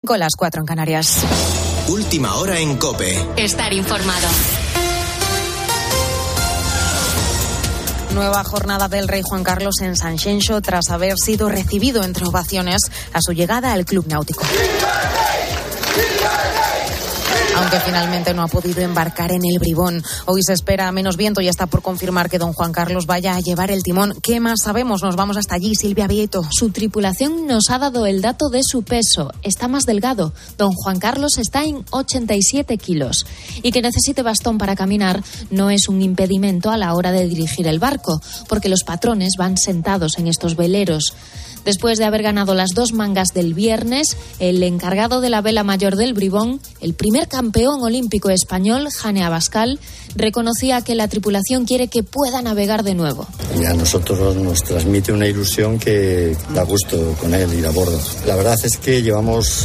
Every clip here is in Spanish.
5, las 4 en Canarias. Última hora en COPE. Estar informado. Nueva jornada del rey Juan Carlos en Sanxenxo tras haber sido recibido entre ovaciones a su llegada al club náutico. Aunque finalmente no ha podido embarcar en el Bribón. Hoy se espera menos viento y está por confirmar que don Juan Carlos vaya a llevar el timón. ¿Qué más sabemos? Nos vamos hasta allí, Silvia Vieto. Su tripulación nos ha dado el dato de su peso. Está más delgado. Don Juan Carlos está en 87 kilos. Y que necesite bastón para caminar no es un impedimento a la hora de dirigir el barco, porque los patrones van sentados en estos veleros. Después de haber ganado las 2 mangas del viernes, el encargado de la vela mayor del Bribón, el primer campeón olímpico español, Jane Abascal, reconocía que la tripulación quiere que pueda navegar de nuevo. Y a nosotros nos transmite una ilusión que da gusto con él ir a bordo. La verdad es que llevamos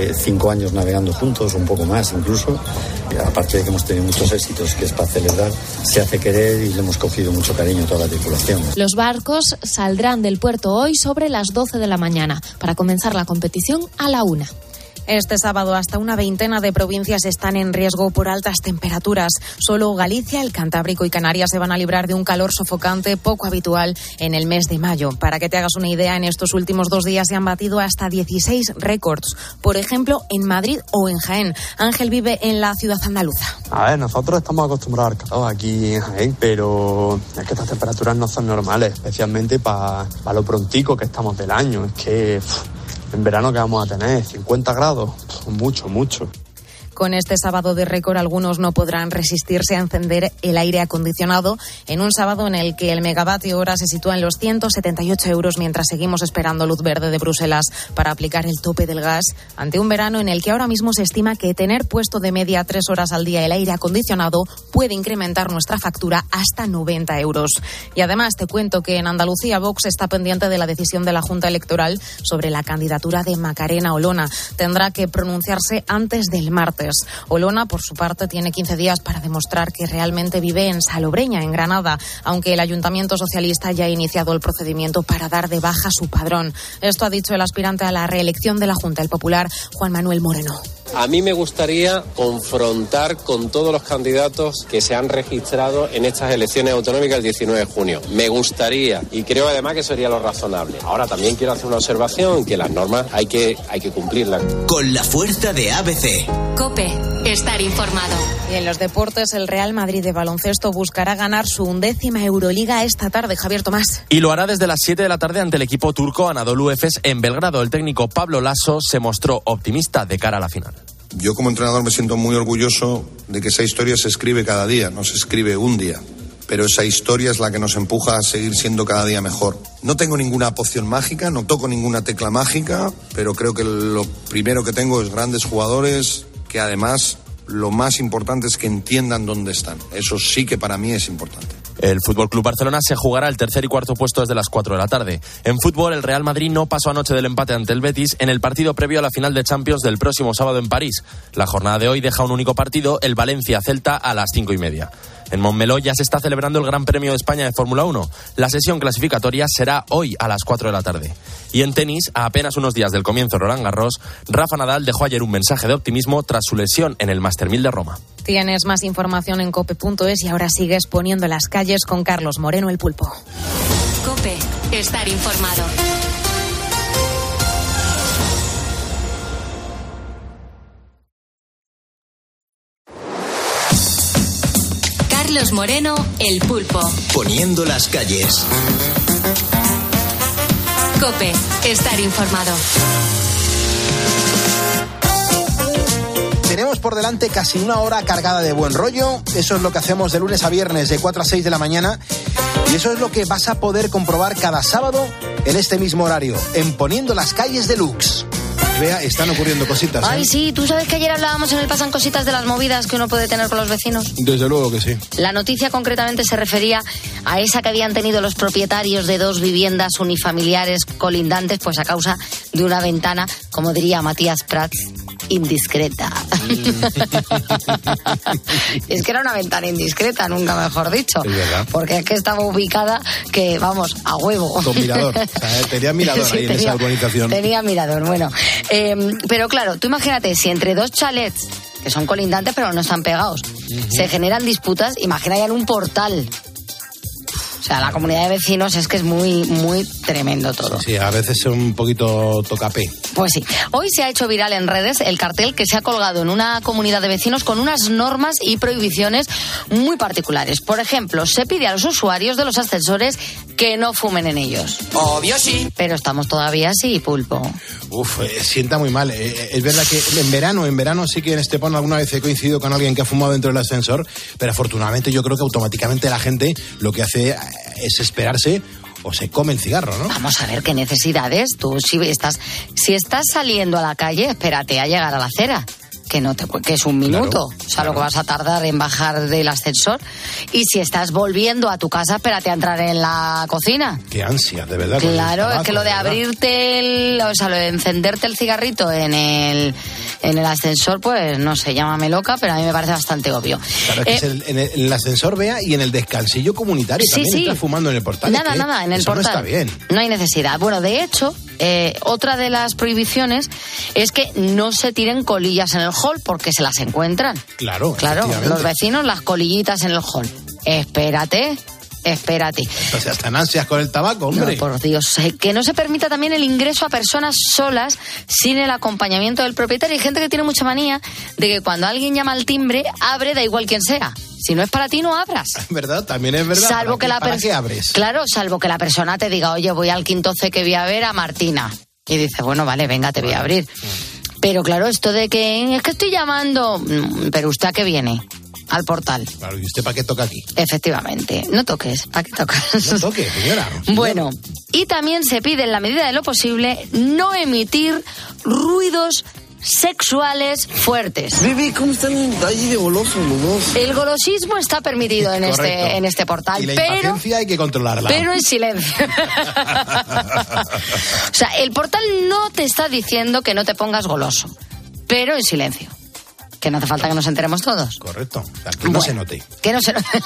5 años navegando juntos, un poco más incluso. Y aparte de que hemos tenido muchos éxitos, que es para celebrar, se hace querer y le hemos cogido mucho cariño a toda la tripulación. Los barcos saldrán del puerto hoy sobre las 12 de la mañana para comenzar la competición a la 1. Este sábado hasta una veintena de provincias están en riesgo por altas temperaturas. Solo Galicia, el Cantábrico y Canarias se van a librar de un calor sofocante poco habitual en el mes de mayo. Para que te hagas una idea, en estos últimos 2 días se han batido hasta 16 récords. Por ejemplo, en Madrid o en Jaén. Ángel vive en la ciudad andaluza. A ver, nosotros estamos acostumbrados al calor aquí en Jaén, pero es que estas temperaturas no son normales, especialmente para lo prontico que estamos del año. Es que en verano, ¿qué vamos a tener? ¿50 grados? Mucho. Con este sábado de récord, algunos no podrán resistirse a encender el aire acondicionado en un sábado en el que el megavatio hora se sitúa en los 178 euros mientras seguimos esperando luz verde de Bruselas para aplicar el tope del gas, ante un verano en el que ahora mismo se estima que tener puesto de media 3 horas al día el aire acondicionado puede incrementar nuestra factura hasta 90 euros. Y además te cuento que en Andalucía Vox está pendiente de la decisión de la Junta Electoral sobre la candidatura de Macarena Olona. Tendrá que pronunciarse antes del martes. Olona, por su parte, tiene 15 días para demostrar que realmente vive en Salobreña, en Granada, aunque el Ayuntamiento Socialista ya ha iniciado el procedimiento para dar de baja su padrón. Esto ha dicho el aspirante a la reelección de la Junta, el popular Juan Manuel Moreno. A mí me gustaría confrontar con todos los candidatos que se han registrado en estas elecciones autonómicas el 19 de junio. Me gustaría, y creo además que sería lo razonable. Ahora también quiero hacer una observación, que las normas hay que cumplirlas. Con la fuerza de ABC. COPE, estar informado. Y en los deportes, el Real Madrid de baloncesto buscará ganar su 11ª Euroliga esta tarde. Javier Tomás. Y lo hará desde las 7 de la tarde ante el equipo turco Anadolu Efes en Belgrado. El técnico Pablo Lasso se mostró optimista de cara a la final. Yo como entrenador me siento muy orgulloso de que esa historia se escribe cada día, no se escribe un día. Pero esa historia es la que nos empuja a seguir siendo cada día mejor. No tengo ninguna poción mágica, no toco ninguna tecla mágica, pero creo que lo primero que tengo es grandes jugadores que además lo más importante es que entiendan dónde están. Eso sí que para mí es importante. El Fútbol Club Barcelona se jugará el tercer y cuarto puesto desde las 4 de la tarde. En fútbol, el Real Madrid no pasó anoche del empate ante el Betis en el partido previo a la final de Champions del próximo sábado en París. La jornada de hoy deja un único partido, el Valencia-Celta, a las 5:30. En Montmeló ya se está celebrando el Gran Premio de España de Fórmula 1. La sesión clasificatoria será hoy a las 4 de la tarde. Y en tenis, a apenas unos días del comienzo de Roland Garros, Rafa Nadal dejó ayer un mensaje de optimismo tras su lesión en el Master 1000 de Roma. Tienes más información en cope.es y ahora sigues poniendo las calles con Carlos Moreno, el Pulpo. COPE, estar informado. Carlos Moreno, el Pulpo. Poniendo las calles. COPE, estar informado. Tenemos por delante casi una hora cargada de buen rollo. Eso es lo que hacemos de lunes a viernes de 4 a 6 de la mañana. Y eso es lo que vas a poder comprobar cada sábado en este mismo horario, en Poniendo las calles deluxe. Vea, están ocurriendo cositas. Ay, sí, tú sabes que ayer hablábamos en el Pasan Cositas de las movidas que uno puede tener con los vecinos. Desde luego que sí. La noticia concretamente se refería a esa que habían tenido los propietarios de 2 viviendas unifamiliares colindantes, pues a causa de una ventana, como diría Matías Prats, indiscreta. Es que era una ventana indiscreta, nunca mejor dicho. Es verdad. Porque es que estaba ubicada que, vamos, a huevo. Con mirador. O sea, tenía mirador ahí en esa urbanización. Tenía mirador, bueno. Pero claro, tú imagínate, si entre dos chalets, que son colindantes pero no están pegados, se generan disputas, imagina ya en un portal. O sea, la comunidad de vecinos es que es muy, muy tremendo todo. Sí, a veces es un poquito tocapé. Pues sí. Hoy se ha hecho viral en redes el cartel que se ha colgado en una comunidad de vecinos con unas normas y prohibiciones muy particulares. Por ejemplo, se pide a los usuarios de los ascensores que no fumen en ellos. Obvio sí. Pero estamos todavía así, Pulpo. Uf, sienta muy mal. Es verdad que en verano sí que en Estepona alguna vez he coincidido con alguien que ha fumado dentro del ascensor, pero afortunadamente yo creo que automáticamente la gente lo que hace es esperarse o se come el cigarro, ¿no? Vamos a ver qué necesidades. Tú si estás saliendo a la calle, espérate a llegar a la acera. Que es un minuto, claro, o sea, lo que vas a tardar en bajar del ascensor. Y si estás volviendo a tu casa, espérate a entrar en la cocina. Qué ansia, de verdad. Claro, es que lo de abrirte lo de encenderte el cigarrito en el ascensor, pues no sé, llámame loca, pero a mí me parece bastante obvio. Claro, es que en el ascensor, Bea, y en el descansillo comunitario también estás fumando en el portal. Nada, en el portal. No está bien. No hay necesidad. Bueno, de hecho, otra de las prohibiciones es que no se tiren colillas en el hall porque se las encuentran. Claro, los vecinos, las colillitas en el hall. Espérate. Entonces están ansias con el tabaco, hombre. No, por Dios. Que no se permita también el ingreso a personas solas sin el acompañamiento del propietario. Hay gente que tiene mucha manía de que cuando alguien llama al timbre, abre, da igual quién sea. Si no es para ti, no abras. ¿Verdad? También es verdad. ¿Para qué abres? Claro, salvo que la persona te diga, oye, voy al quinto C que voy a ver a Martina. Y dice, bueno, vale, venga, te voy a abrir. Pero claro, esto de que es que estoy llamando, pero ¿usted a qué viene? Al portal. Claro, ¿y usted para qué toca aquí? Efectivamente, no toques, ¿para qué tocas? No toque, señora. Bueno, y también se pide en la medida de lo posible no emitir ruidos sexuales fuertes. Bebé, ¿cómo están ahí de golosos los dos? El golosismo está permitido en este portal, y la impaciencia hay que controlarla. Pero en silencio. O sea, el portal no te está diciendo que no te pongas goloso, pero en silencio. Que no hace falta que nos enteremos todos. Correcto. O sea, que no se note. Que no se note.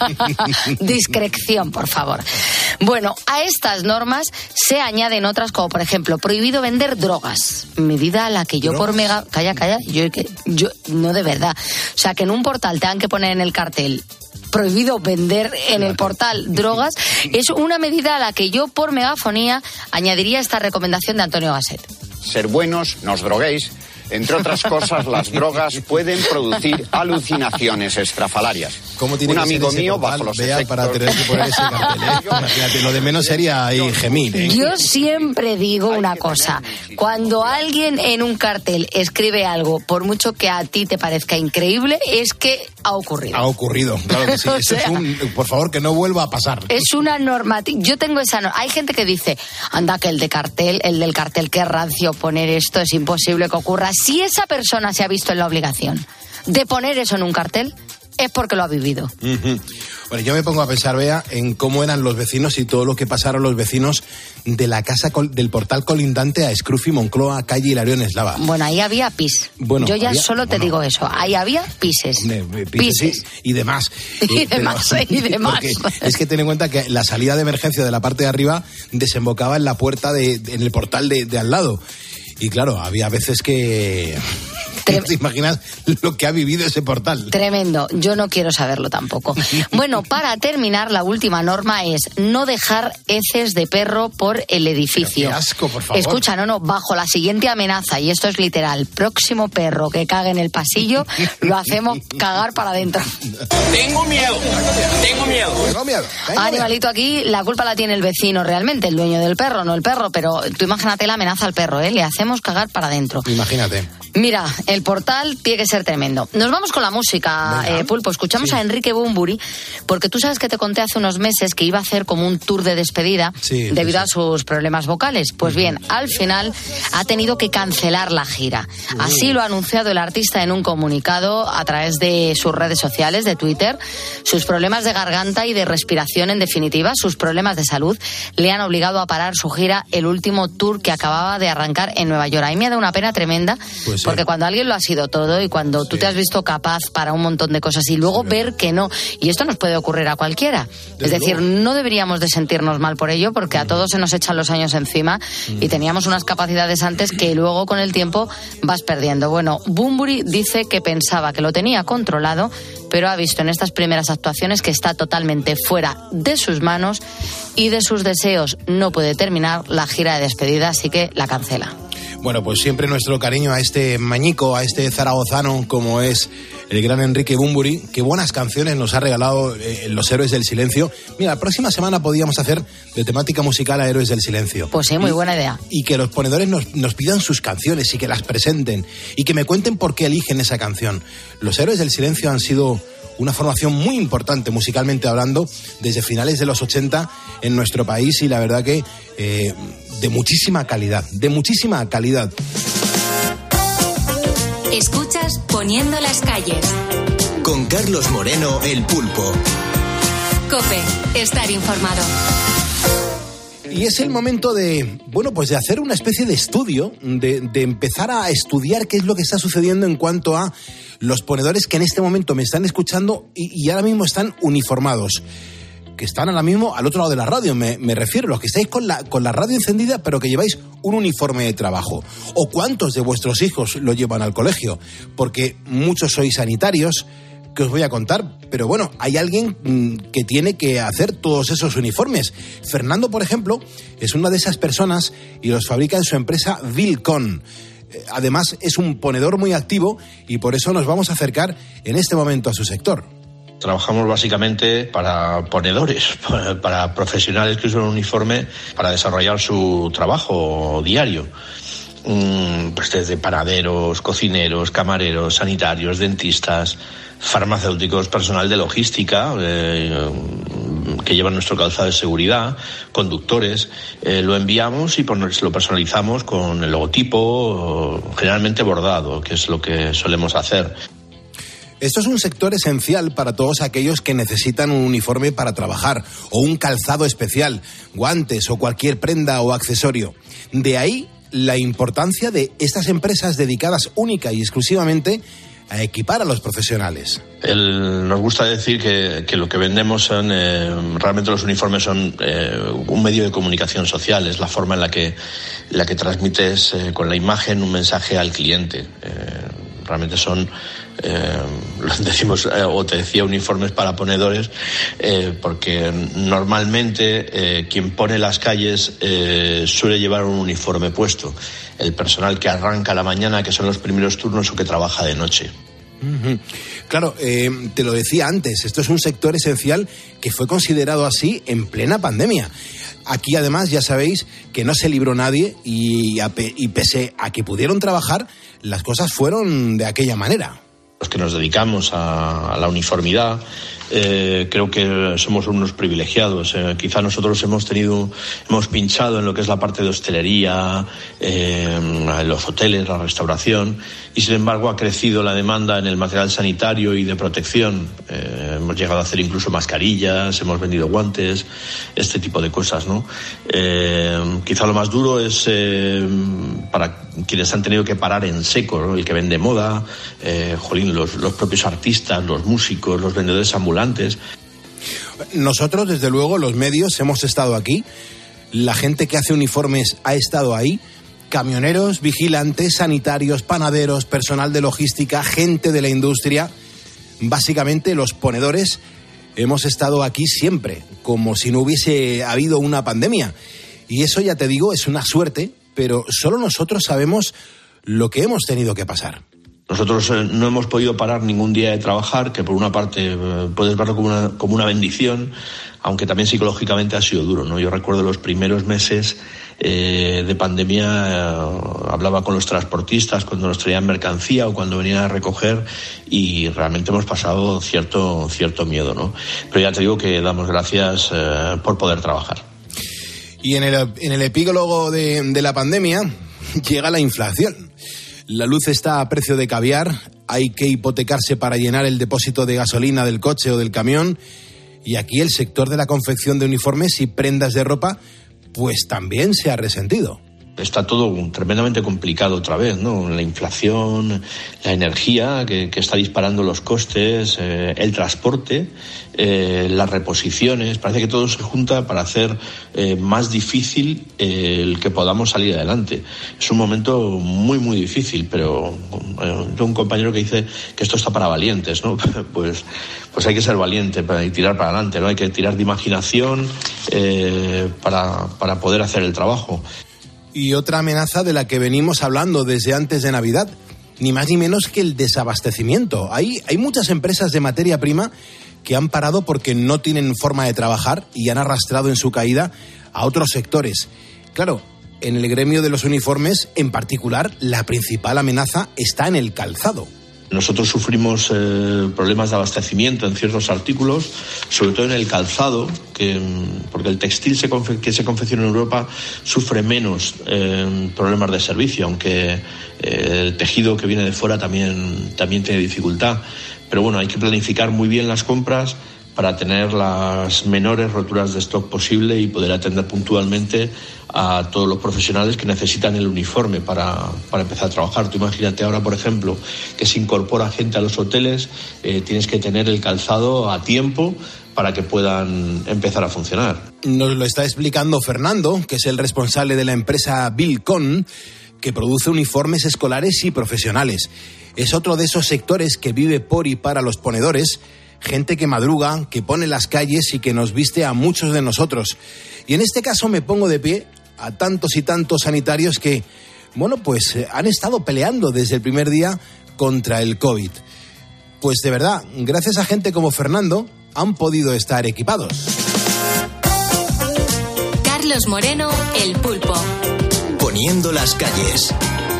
Discreción, por favor. Bueno, a estas normas se añaden otras como, por ejemplo, prohibido vender drogas. Medida a la que yo por mega... Calla. Yo no, de verdad. O sea, que en un portal tengan que poner en el cartel prohibido vender en el portal drogas, es una medida a la que yo por megafonía añadiría esta recomendación de Antonio Gasset. Ser buenos, no os droguéis. Entre otras cosas, las drogas pueden producir alucinaciones estrafalarias. Un amigo mío, bajo los efectos... para tener que poner ese cartel, Imagínate, lo de menos sería ahí gemir, Yo siempre digo una cosa. Cuando alguien en un cartel escribe algo, por mucho que a ti te parezca increíble, es que ha ocurrido. Ha ocurrido, claro que sí. Eso es por favor, que no vuelva a pasar. Es una normativa. Yo tengo esa norma. Hay gente que dice, anda, que el del cartel, qué rancio poner esto, es imposible que ocurra. Si esa persona se ha visto en la obligación de poner eso en un cartel, es porque lo ha vivido. Uh-huh. Bueno, yo me pongo a pensar, Bea, en cómo eran los vecinos y todo lo que pasaron los vecinos de la casa del portal colindante a Scrufi, Moncloa, calle Hilarión Eslava. Bueno, ahí había pis. Bueno, yo ya te digo eso. Ahí había pises. Pises. Y demás. Y demás. Es que ten en cuenta que la salida de emergencia de la parte de arriba desembocaba en la puerta en el portal de al lado. Y claro, había veces que... ¿Te imaginas lo que ha vivido ese portal? Tremendo. Yo no quiero saberlo tampoco. Bueno, para terminar, la última norma es no dejar heces de perro por el edificio. Pero qué asco, por favor. Escucha, bajo la siguiente amenaza, y esto es literal, próximo perro que cague en el pasillo, lo hacemos cagar para adentro. Tengo miedo. Animalito, aquí la culpa la tiene el vecino realmente, el dueño del perro, no el perro, pero tú imagínate la amenaza al perro, le hacemos cagar para adentro. Imagínate. Mira, el portal tiene que ser tremendo. Nos vamos con la música, Pulpo. Escuchamos a Enrique Bunbury, porque tú sabes que te conté hace unos meses que iba a hacer como un tour de despedida debido a sus problemas vocales. Pues bien, al final ha tenido que cancelar la gira. Así lo ha anunciado el artista en un comunicado a través de sus redes sociales, de Twitter. Sus problemas de garganta y de respiración, en definitiva, sus problemas de salud, le han obligado a parar su gira, el último tour que acababa de arrancar en Nueva York. A mí me da una pena tremenda, porque cuando alguien lo ha sido todo y cuando tú te has visto capaz para un montón de cosas y luego ver que no. Y esto nos puede ocurrir a cualquiera. Es decir, no deberíamos de sentirnos mal por ello porque a todos se nos echan los años encima y teníamos unas capacidades antes que luego con el tiempo vas perdiendo. Bueno, Bunbury dice que pensaba que lo tenía controlado, pero ha visto en estas primeras actuaciones que está totalmente fuera de sus manos y de sus deseos. No puede terminar la gira de despedida, así que la cancela. Bueno, pues siempre nuestro cariño a este mañico, a este zaragozano como es el gran Enrique Bunbury. Qué buenas canciones nos ha regalado Los Héroes del Silencio. Mira, la próxima semana podríamos hacer de temática musical a Héroes del Silencio. Pues sí, muy buena idea. Y que los ponedores nos pidan sus canciones y que las presenten y que me cuenten por qué eligen esa canción. Los Héroes del Silencio han sido una formación muy importante musicalmente hablando desde finales de los 80 en nuestro país y la verdad que de muchísima calidad. Escuchas Poniendo las calles. Con Carlos Moreno, el Pulpo. COPE, estar informado. Y es el momento de, bueno, pues de hacer una especie de estudio, de empezar a estudiar qué es lo que está sucediendo en cuanto a los ponedores que en este momento me están escuchando y ahora mismo están uniformados. Que están ahora mismo al otro lado de la radio, me refiero, los que estáis con la radio encendida pero que lleváis un uniforme de trabajo. ¿O cuántos de vuestros hijos lo llevan al colegio? Porque muchos sois sanitarios, que os voy a contar, pero bueno, hay alguien que tiene que hacer todos esos uniformes. Fernando, por ejemplo, es una de esas personas y los fabrica en su empresa Vilcon. Además, es un ponedor muy activo y por eso nos vamos a acercar en este momento a su sector. Trabajamos básicamente para ponedores, para profesionales que usan un uniforme para desarrollar su trabajo diario. Pues desde panaderos, cocineros, camareros, sanitarios, dentistas, farmacéuticos, personal de logística que llevan nuestro calzado de seguridad, conductores, lo enviamos y lo personalizamos con el logotipo, generalmente bordado, que es lo que solemos hacer. Esto es un sector esencial para todos aquellos que necesitan un uniforme para trabajar o un calzado especial, guantes o cualquier prenda o accesorio. De ahí la importancia de estas empresas dedicadas única y exclusivamente a equipar a los profesionales. Nos gusta decir que lo que vendemos son, realmente los uniformes son un medio de comunicación social, es la forma en la que transmites con la imagen un mensaje al cliente. Realmente son, decimos, o te decía, uniformes para ponedores, porque normalmente quien pone las calles suele llevar un uniforme puesto. El personal que arranca a la mañana, que son los primeros turnos, o que trabaja de noche. Claro, te lo decía antes, esto es un sector esencial que fue considerado así en plena pandemia. Aquí además ya sabéis que no se libró nadie y pese a que pudieron trabajar, las cosas fueron de aquella manera. Los que nos dedicamos a la uniformidad, creo que somos unos privilegiados. Quizá nosotros hemos pinchado en lo que es la parte de hostelería, en los hoteles, la restauración, y sin embargo ha crecido la demanda en el material sanitario y de protección. Hemos llegado a hacer incluso mascarillas, hemos vendido guantes, este tipo de cosas, ¿no? Quizá lo más duro es para quienes han tenido que parar en seco, ¿no? El que vende moda, los propios artistas, los músicos, los vendedores ambulantes. Nosotros, desde luego, los medios hemos estado aquí, la gente que hace uniformes ha estado ahí, camioneros, vigilantes, sanitarios, panaderos, personal de logística, gente de la industria, básicamente los ponedores hemos estado aquí siempre, como si no hubiese habido una pandemia. Y eso, ya te digo, es una suerte, pero solo nosotros sabemos lo que hemos tenido que pasar. Nosotros no hemos podido parar ningún día de trabajar, que por una parte puedes verlo como una bendición, aunque también psicológicamente ha sido duro, ¿no? Yo recuerdo los primeros meses de pandemia, hablaba con los transportistas cuando nos traían mercancía o cuando venían a recoger, y realmente hemos pasado cierto miedo, ¿no? Pero ya te digo que damos gracias por poder trabajar. Y en el epílogo de la pandemia llega la inflación. La luz está a precio de caviar, hay que hipotecarse para llenar el depósito de gasolina del coche o del camión, y aquí el sector de la confección de uniformes y prendas de ropa pues también se ha resentido. Está todo tremendamente complicado otra vez, ¿no? La inflación, la energía que está disparando los costes, el transporte, las reposiciones. Parece que todo se junta para hacer más difícil el que podamos salir adelante. Es un momento muy, muy difícil, pero tengo un compañero que dice que esto está para valientes, ¿no? Pues hay que ser valiente y tirar para adelante, ¿no? Hay que tirar de imaginación para poder hacer el trabajo. Y otra amenaza de la que venimos hablando desde antes de Navidad, ni más ni menos que el desabastecimiento. Hay muchas empresas de materia prima que han parado porque no tienen forma de trabajar y han arrastrado en su caída a otros sectores. Claro, en el gremio de los uniformes, en particular, la principal amenaza está en el calzado. Nosotros sufrimos problemas de abastecimiento en ciertos artículos, sobre todo en el calzado, porque el textil que se confecciona en Europa sufre menos problemas de servicio, aunque el tejido que viene de fuera también tiene dificultad. Pero bueno, hay que planificar muy bien las compras para tener las menores roturas de stock posible y poder atender puntualmente a todos los profesionales que necesitan el uniforme para empezar a trabajar. Tú imagínate ahora, por ejemplo, que se incorpora gente a los hoteles, tienes que tener el calzado a tiempo para que puedan empezar a funcionar. Nos lo está explicando Fernando, que es el responsable de la empresa Vilcon, que produce uniformes escolares y profesionales. Es otro de esos sectores que vive por y para los ponedores, gente que madruga, que pone las calles y que nos viste a muchos de nosotros. Y en este caso me pongo de pie a tantos y tantos sanitarios que, pues han estado peleando desde el primer día contra el COVID. Pues de verdad, gracias a gente como Fernando, han podido estar equipados. Carlos Moreno, El Pulpo. Poniendo las calles.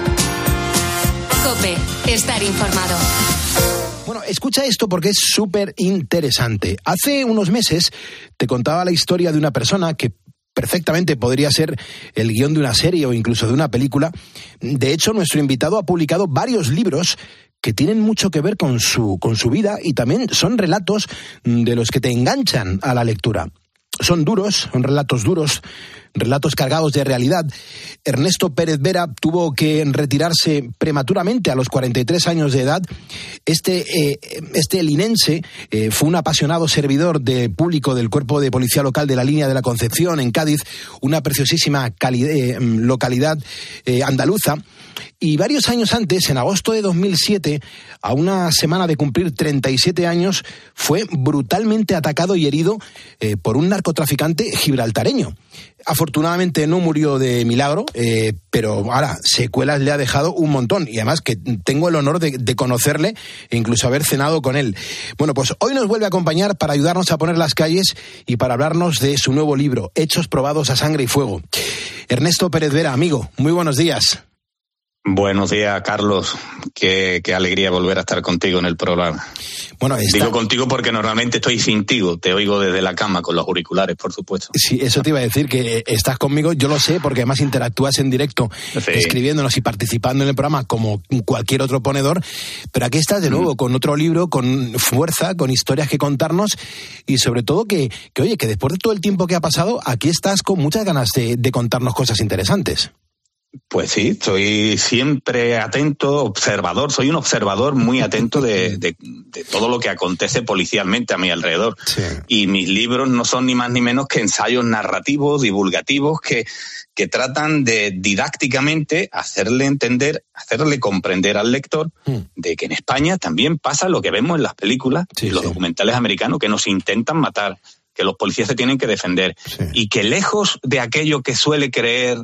COPE, estar informado. Bueno, escucha esto porque es súper interesante. Hace unos meses te contaba la historia de una persona que perfectamente podría ser el guión de una serie o incluso de una película. De hecho, nuestro invitado ha publicado varios libros que tienen mucho que ver con su vida y también son relatos de los que te enganchan a la lectura. Son duros, son relatos duros, relatos cargados de realidad. Ernesto Pérez Vera tuvo que retirarse prematuramente a los 43 años de edad. Este linense fue un apasionado servidor de público del Cuerpo de Policía Local de la Línea de la Concepción en Cádiz, una preciosísima localidad andaluza. Y varios años antes, en agosto de 2007, a una semana de cumplir 37 años, fue brutalmente atacado y herido por un narcotraficante gibraltareño. Afortunadamente no murió de milagro, pero ahora secuelas le ha dejado un montón. Y además que tengo el honor de conocerle e incluso haber cenado con él. Bueno, pues hoy nos vuelve a acompañar para ayudarnos a poner las calles y para hablarnos de su nuevo libro, Hechos probados a sangre y fuego. Ernesto Pérez Vera, amigo, muy buenos días. Buenos días, Carlos. Qué alegría volver a estar contigo en el programa. Bueno, digo contigo porque normalmente estoy sin ti, te oigo desde la cama con los auriculares, por supuesto. Sí, eso te iba a decir, que estás conmigo, yo lo sé, porque además interactúas en directo, sí, escribiéndonos y participando en el programa como cualquier otro ponedor, pero aquí estás de nuevo con otro libro, con fuerza, con historias que contarnos y sobre todo que oye, que después de todo el tiempo que ha pasado, aquí estás con muchas ganas de contarnos cosas interesantes. Pues sí, estoy siempre atento, observador, soy un observador muy atento de todo lo que acontece policialmente a mi alrededor. Sí. Y mis libros no son ni más ni menos que ensayos narrativos, divulgativos, que tratan de didácticamente hacerle entender, hacerle comprender al lector de que en España también pasa lo que vemos en las películas y los documentales americanos, que nos intentan matar, que los policías se tienen que defender, y que lejos de aquello que suele creer,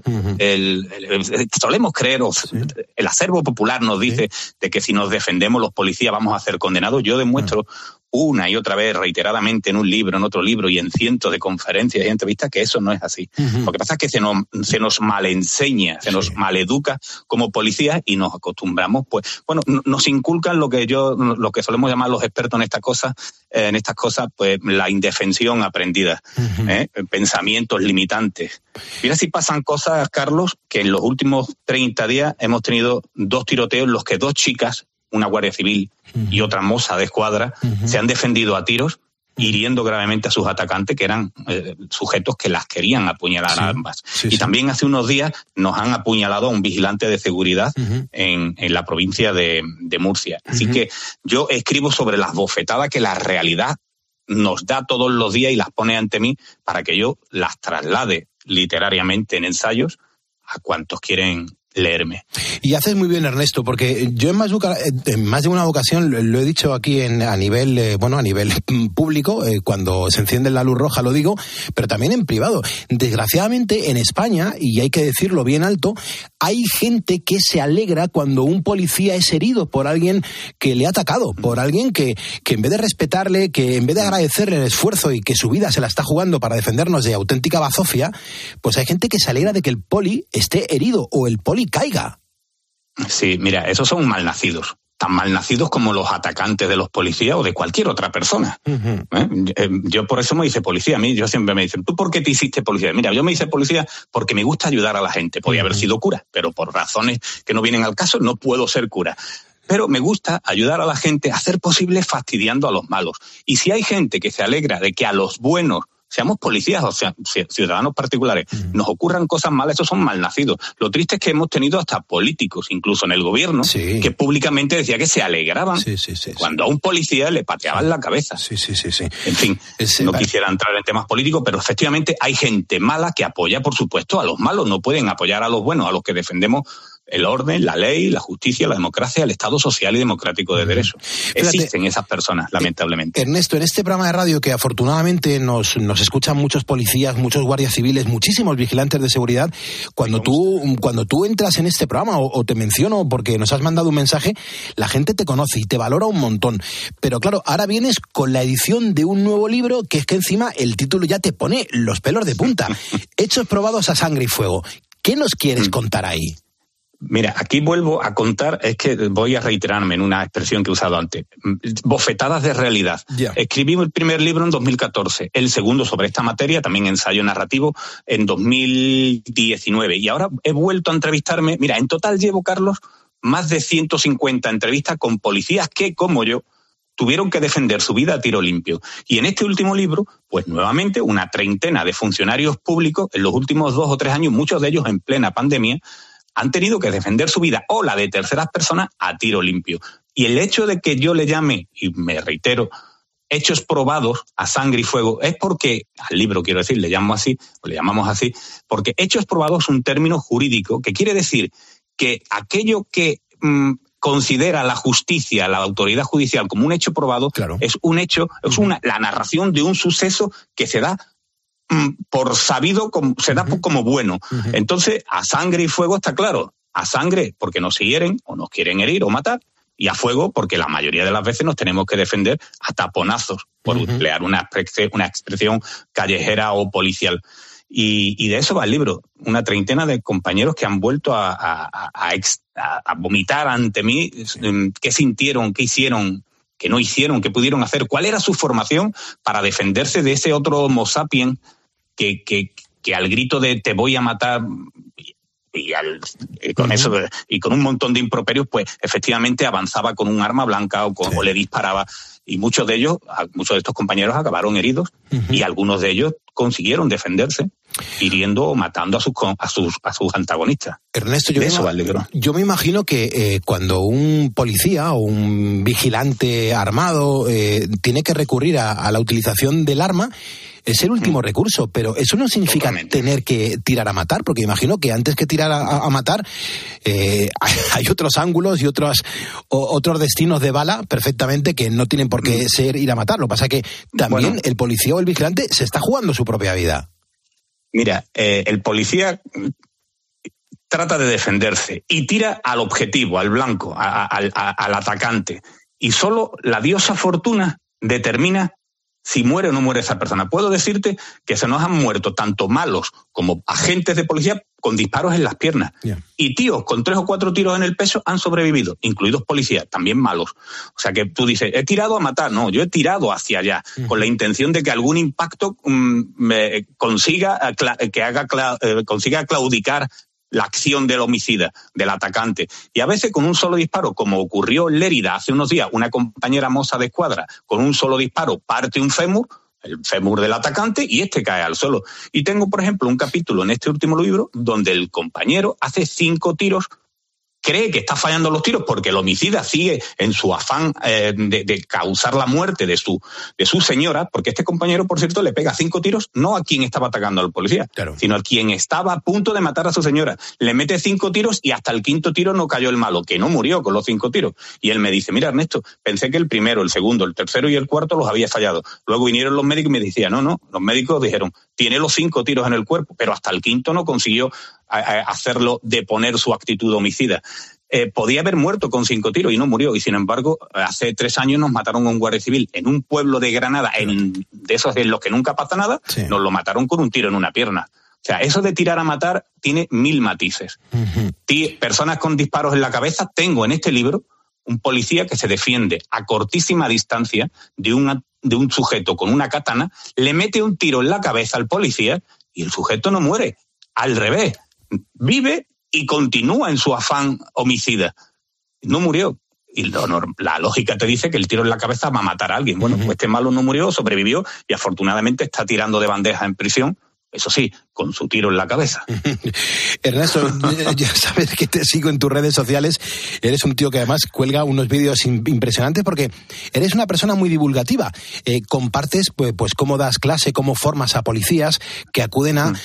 solemos creer, el acervo popular nos dice de que si nos defendemos los policías vamos a ser condenados. Yo demuestro una y otra vez, reiteradamente, en un libro, en otro libro y en cientos de conferencias y entrevistas, que eso no es así. Lo que pasa es que se nos malenseña, se nos maleduca como policías y nos acostumbramos, pues, bueno, nos inculcan lo que solemos llamar los expertos en estas cosas, pues, la indefensión aprendida, pensamientos limitantes. Mira si pasan cosas, Carlos, que en los últimos 30 días hemos tenido 2 tiroteos en los que 2 chicas, una guardia civil y otra moza de escuadra, se han defendido a tiros hiriendo gravemente a sus atacantes, que eran sujetos que las querían apuñalar a ambas. Y también hace unos días nos han apuñalado a un vigilante de seguridad en la provincia de Murcia. Así que yo escribo sobre las bofetadas que la realidad nos da todos los días y las pone ante mí para que yo las traslade literariamente en ensayos a cuantos quieren leerme. Y haces muy bien, Ernesto, porque yo en más de una ocasión lo he dicho aquí a nivel público, cuando se enciende la luz roja lo digo, pero también en privado. Desgraciadamente en España, y hay que decirlo bien alto, hay gente que se alegra cuando un policía es herido por alguien que le ha atacado, por alguien que en vez de respetarle, que en vez de agradecerle el esfuerzo y que su vida se la está jugando para defendernos de auténtica bazofia, pues hay gente que se alegra de que el poli esté herido o el poli caiga. Sí, mira, esos son malnacidos. Tan malnacidos como los atacantes de los policías o de cualquier otra persona. Yo por eso me hice policía. A mí yo siempre me dicen, ¿tú por qué te hiciste policía? Mira, yo me hice policía porque me gusta ayudar a la gente. Podía haber sido cura, pero por razones que no vienen al caso no puedo ser cura. Pero me gusta ayudar a la gente a hacer posible fastidiando a los malos. Y si hay gente que se alegra de que a los buenos, seamos policías o sea, ciudadanos particulares, nos ocurran cosas malas, esos son malnacidos. Lo triste es que hemos tenido hasta políticos, incluso en el gobierno, que públicamente decía que se alegraban cuando a un policía le pateaban la cabeza. En fin, no quisiera entrar en temas políticos, pero efectivamente hay gente mala que apoya, por supuesto, a los malos. No pueden apoyar a los buenos, a los que defendemos el orden, la ley, la justicia, la democracia, el Estado social y democrático de derecho. Existen esas personas, lamentablemente. Ernesto, en este programa de radio que afortunadamente nos escuchan muchos policías, muchos guardias civiles, muchísimos vigilantes de seguridad, cuando tú entras en este programa o te menciono porque nos has mandado un mensaje, la gente te conoce y te valora un montón. Pero claro, ahora vienes con la edición de un nuevo libro que es que encima el título ya te pone los pelos de punta. Hechos probados a sangre y fuego. ¿Qué nos quieres contar ahí? Mira, aquí vuelvo a contar, es que voy a reiterarme en una expresión que he usado antes. Bofetadas de realidad. Escribí el primer libro en 2014, el segundo sobre esta materia, también ensayo narrativo, en 2019. Y ahora he vuelto a entrevistarme. Mira, en total llevo, Carlos, más de 150 entrevistas con policías que, como yo, tuvieron que defender su vida a tiro limpio. Y en este último libro, pues nuevamente una treintena de funcionarios públicos, en los últimos 2 o 3 años, muchos de ellos en plena pandemia, han tenido que defender su vida o la de terceras personas a tiro limpio. Y el hecho de que yo le llame, y me reitero, hechos probados a sangre y fuego, es porque, al libro quiero decir, le llamamos así, porque hechos probados es un término jurídico que quiere decir que aquello que considera la justicia, la autoridad judicial como un hecho probado, es un hecho, es la narración de un suceso que se da por sabido, se da como bueno. Entonces, a sangre y fuego está claro. A sangre porque nos hieren o nos quieren herir o matar, y a fuego porque la mayoría de las veces nos tenemos que defender a taponazos por emplear una expresión callejera o policial. Y de eso va el libro. Una treintena de compañeros que han vuelto a vomitar ante mí qué sintieron, qué hicieron, que no hicieron, qué pudieron hacer, cuál era su formación para defenderse de ese otro Homo sapiens que al grito de te voy a matar con eso y con un montón de improperios, pues efectivamente avanzaba con un arma blanca o le disparaba, y muchos de estos compañeros acabaron heridos y algunos de ellos consiguieron defenderse hiriendo o matando a sus antagonistas. Ernesto, yo me imagino que cuando un policía o un vigilante armado tiene que recurrir a la utilización del arma, es el último recurso, pero eso no significa tener que tirar a matar, porque imagino que antes que tirar a matar hay otros ángulos y otros destinos de bala perfectamente que no tienen por qué ser ir a matar. Lo que pasa es que también el policía o el vigilante se está jugando su propia vida. Mira, el policía trata de defenderse y tira al objetivo, al blanco, al atacante, y solo la diosa fortuna determina si muere o no muere esa persona. Puedo decirte que se nos han muerto tanto malos como agentes de policía con disparos en las piernas. Y tíos con 3 o 4 tiros en el pecho han sobrevivido, incluidos policías, también malos. O sea que tú dices, he tirado a matar. No, yo he tirado hacia allá, con la intención de que algún impacto consiga claudicar la acción del homicida, del atacante. Y a veces con un solo disparo, como ocurrió en Lérida hace unos días, una compañera moza de escuadra, con un solo disparo parte un fémur, el fémur del atacante, y este cae al suelo. Y tengo, por ejemplo, un capítulo en este último libro donde el compañero hace 5 tiros, cree que está fallando los tiros porque el homicida sigue en su afán de causar la muerte de su señora, porque este compañero, por cierto, le pega 5 tiros no a quien estaba atacando al policía, sino a quien estaba a punto de matar a su señora. Le mete 5 tiros y hasta el 5.º tiro no cayó el malo, que no murió con los 5 tiros. Y él me dice, mira, Ernesto, pensé que el primero, el segundo, el tercero y el cuarto los había fallado. Luego vinieron los médicos y me decían, no, los médicos dijeron, tiene los 5 tiros en el cuerpo, pero hasta el 5.º no consiguió hacerlo deponer su actitud homicida. Podía haber muerto con 5 tiros y no murió. Y sin embargo, hace 3 años nos mataron a un guardia civil en un pueblo de Granada, de esos en los que nunca pasa nada, nos lo mataron con un tiro en una pierna. O sea, eso de tirar a matar tiene 1000 matices. Personas con disparos en la cabeza, tengo en este libro un policía que se defiende a cortísima distancia de un sujeto con una katana, le mete un tiro en la cabeza al policía y el sujeto no muere. Al revés, vive y continúa en su afán homicida. No murió. Y la lógica te dice que el tiro en la cabeza va a matar a alguien. Bueno, pues este malo no murió, sobrevivió y afortunadamente está tirando de bandeja en prisión. Eso sí, con su tiro en la cabeza. Ernesto, ya sabes que te sigo en tus redes sociales. Eres un tío que además cuelga unos vídeos impresionantes porque eres una persona muy divulgativa. Compartes pues cómo das clase, cómo formas a policías que acuden a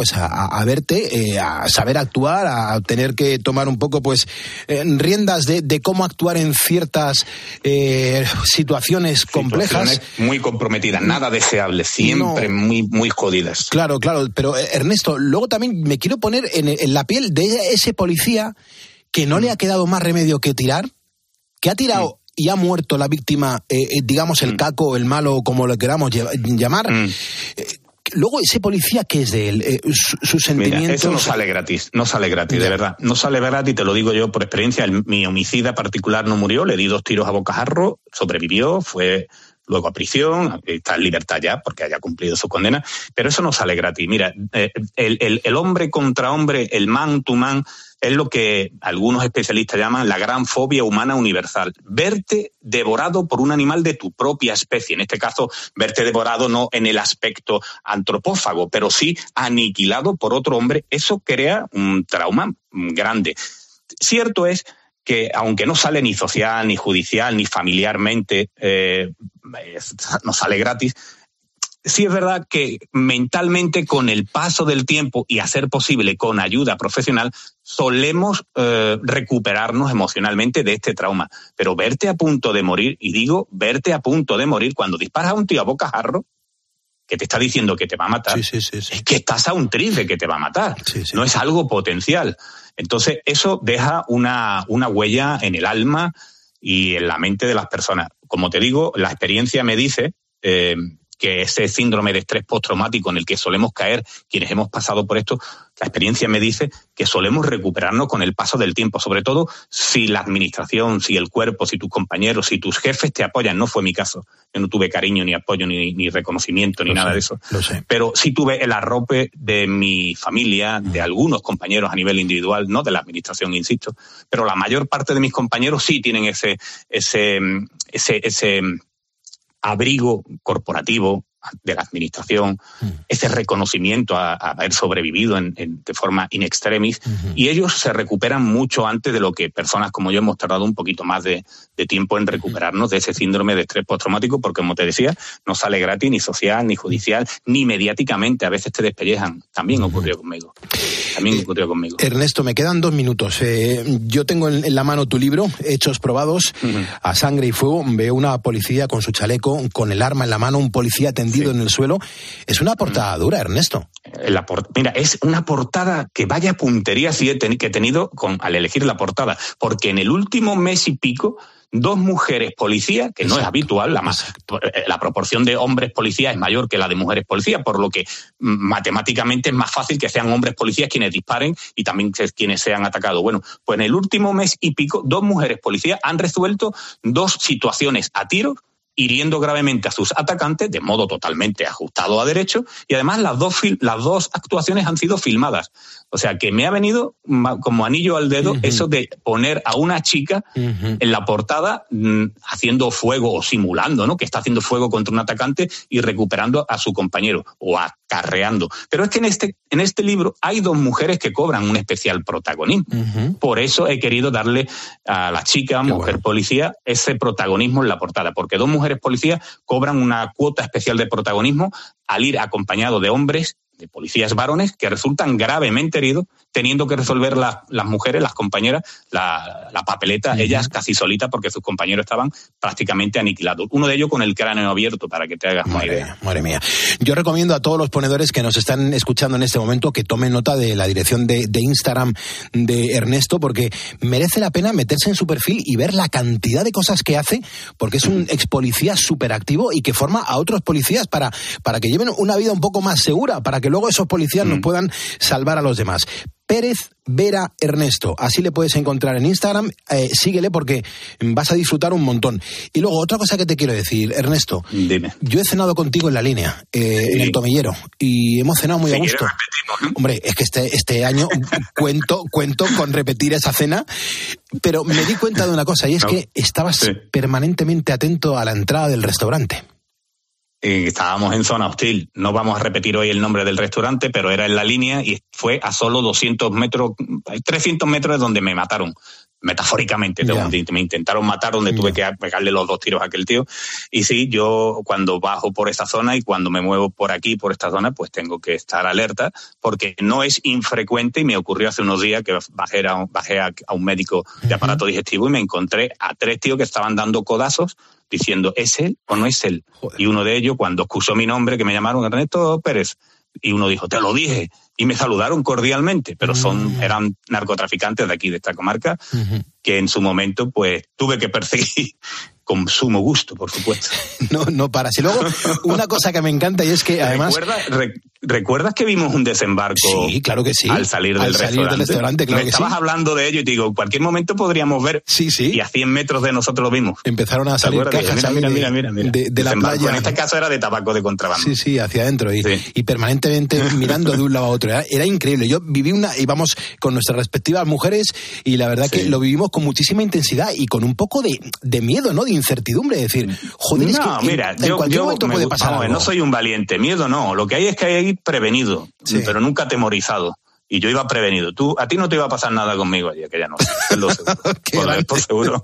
verte, a saber actuar, a tener que tomar un poco riendas de cómo actuar en ciertas situaciones complejas. Muy comprometidas, nada deseable, siempre muy jodidas. Claro, pero Ernesto, luego también me quiero poner en la piel de ese policía que no le ha quedado más remedio que tirar, que ha tirado y ha muerto la víctima, digamos el caco, el malo, como lo queramos llamar. Luego ese policía, ¿qué es de él? Sus sentimientos... Mira, eso no sale gratis, de verdad. No sale gratis, te lo digo yo por experiencia. Mi homicida particular no murió, le di 2 tiros a bocajarro, sobrevivió, fue... luego a prisión, está en libertad ya porque haya cumplido su condena, pero eso no sale gratis. Mira, el hombre contra hombre, el man to man, es lo que algunos especialistas llaman la gran fobia humana universal. Verte devorado por un animal de tu propia especie, en este caso verte devorado no en el aspecto antropófago, pero sí aniquilado por otro hombre, eso crea un trauma grande. Cierto es que aunque no sale ni social, ni judicial, ni familiarmente, no sale gratis, sí es verdad que mentalmente con el paso del tiempo y a ser posible con ayuda profesional, solemos recuperarnos emocionalmente de este trauma. Pero verte a punto de morir, y digo verte a punto de morir, cuando disparas a un tío a bocajarro, que te está diciendo que te va a matar, es que estás a un tris de que te va a matar, no es algo potencial. Entonces eso deja una huella en el alma y en la mente de las personas. Como te digo, la experiencia me dice que ese síndrome de estrés postraumático en el que solemos caer quienes hemos pasado por esto, la experiencia me dice que solemos recuperarnos con el paso del tiempo, sobre todo si la administración, si el cuerpo, si tus compañeros, si tus jefes te apoyan. No fue mi caso, yo no tuve cariño, ni apoyo, ni reconocimiento, ni nada de eso. Pero sí tuve el arrope de mi familia, de algunos compañeros a nivel individual, no de la administración, insisto, pero la mayor parte de mis compañeros sí tienen ese abrigo corporativo de la administración, ese reconocimiento a haber sobrevivido de forma in extremis, y ellos se recuperan mucho antes de lo que personas como yo hemos tardado un poquito más de tiempo en recuperarnos de ese síndrome de estrés postraumático, porque como te decía, no sale gratis, ni social, ni judicial, ni mediáticamente, a veces te despellejan. También ocurrió conmigo. Ernesto, me quedan 2 minutos. Yo tengo en la mano tu libro, Hechos Probados, a sangre y fuego. Veo una policía con su chaleco, con el arma en la mano, un policía tendido en el suelo. Es una portada dura, Ernesto. Mira, es una portada que vaya puntería que he tenido al elegir la portada, porque en el último mes y pico 2 mujeres policías, que no es habitual, la proporción de hombres policías es mayor que la de mujeres policías, por lo que matemáticamente es más fácil que sean hombres policías quienes disparen y también quienes sean atacados. Bueno, pues en el último mes y pico 2 mujeres policías han resuelto 2 situaciones a tiros, hiriendo gravemente a sus atacantes de modo totalmente ajustado a derecho, y además las dos actuaciones han sido filmadas. O sea, que me ha venido como anillo al dedo eso de poner a una chica en la portada haciendo fuego o simulando, ¿no? Que está haciendo fuego contra un atacante y recuperando a su compañero o acarreando. Pero es que en este libro hay 2 mujeres que cobran un especial protagonismo. Por eso he querido darle a la chica, mujer policía, ese protagonismo en la portada, porque 2 mujeres policías cobran una cuota especial de protagonismo al ir acompañado de hombres, de policías varones, que resultan gravemente heridos, teniendo que resolver las mujeres, las compañeras, la papeleta, ellas casi solitas, porque sus compañeros estaban prácticamente aniquilados. Uno de ellos con el cráneo abierto, para que te hagas una idea. Madre mía. Yo recomiendo a todos los ponedores que nos están escuchando en este momento que tomen nota de la dirección de Instagram de Ernesto, porque merece la pena meterse en su perfil y ver la cantidad de cosas que hace, porque es un ex policía súper activo y que forma a otros policías para que lleven una vida un poco más segura, para que luego esos policías nos puedan salvar a los demás. Pérez Vera Ernesto, así le puedes encontrar en Instagram, síguele porque vas a disfrutar un montón. Y luego otra cosa que te quiero decir, Ernesto. Dime. Yo he cenado contigo en la línea, en el Tomillero, y hemos cenado muy a gusto. Hombre, es que este año cuento con repetir esa cena, pero me di cuenta de una cosa, y es que estabas permanentemente atento a la entrada del restaurante. Estábamos en zona hostil. No vamos a repetir hoy el nombre del restaurante, pero era en la línea y fue a solo 200 metros, 300 metros de donde me mataron, metafóricamente, donde me intentaron matar, donde tuve que pegarle los 2 tiros a aquel tío. Y sí, yo cuando bajo por esa zona y cuando me muevo por aquí, por esta zona, pues tengo que estar alerta, porque no es infrecuente, y me ocurrió hace unos días que bajé a un médico de aparato digestivo y me encontré a 3 tíos que estaban dando codazos diciendo, ¿es él o no es él? Joder. Y uno de ellos, cuando excusó mi nombre, que me llamaron Ernesto Pérez, y uno dijo, te lo dije, y me saludaron cordialmente, pero eran narcotraficantes de aquí, de esta comarca, que en su momento pues tuve que perseguir con sumo gusto, por supuesto. No paras. Y luego, una cosa que me encanta, y es que además... ¿Recuerdas que vimos un desembarco? Sí, claro que sí. Al salir del restaurante, claro que estabas hablando de ello y te digo, en cualquier momento podríamos ver. Sí. Y a 100 metros de nosotros lo vimos. Empezaron a salir cajas mira. de la playa. En este caso era de tabaco de contrabando. Sí, hacia adentro. Y permanentemente mirando de un lado a otro. Era increíble. Yo viví íbamos con nuestras respectivas mujeres y la verdad que lo vivimos con muchísima intensidad y con un poco de miedo, ¿no? De incertidumbre. Es decir, joder, es que en cualquier momento puede pasar algo. No soy un valiente. Miedo no. Lo que hay es que hay prevenido, pero nunca atemorizado. Y yo iba prevenido. A ti no te iba a pasar nada conmigo allí, aquella noche. Por seguro.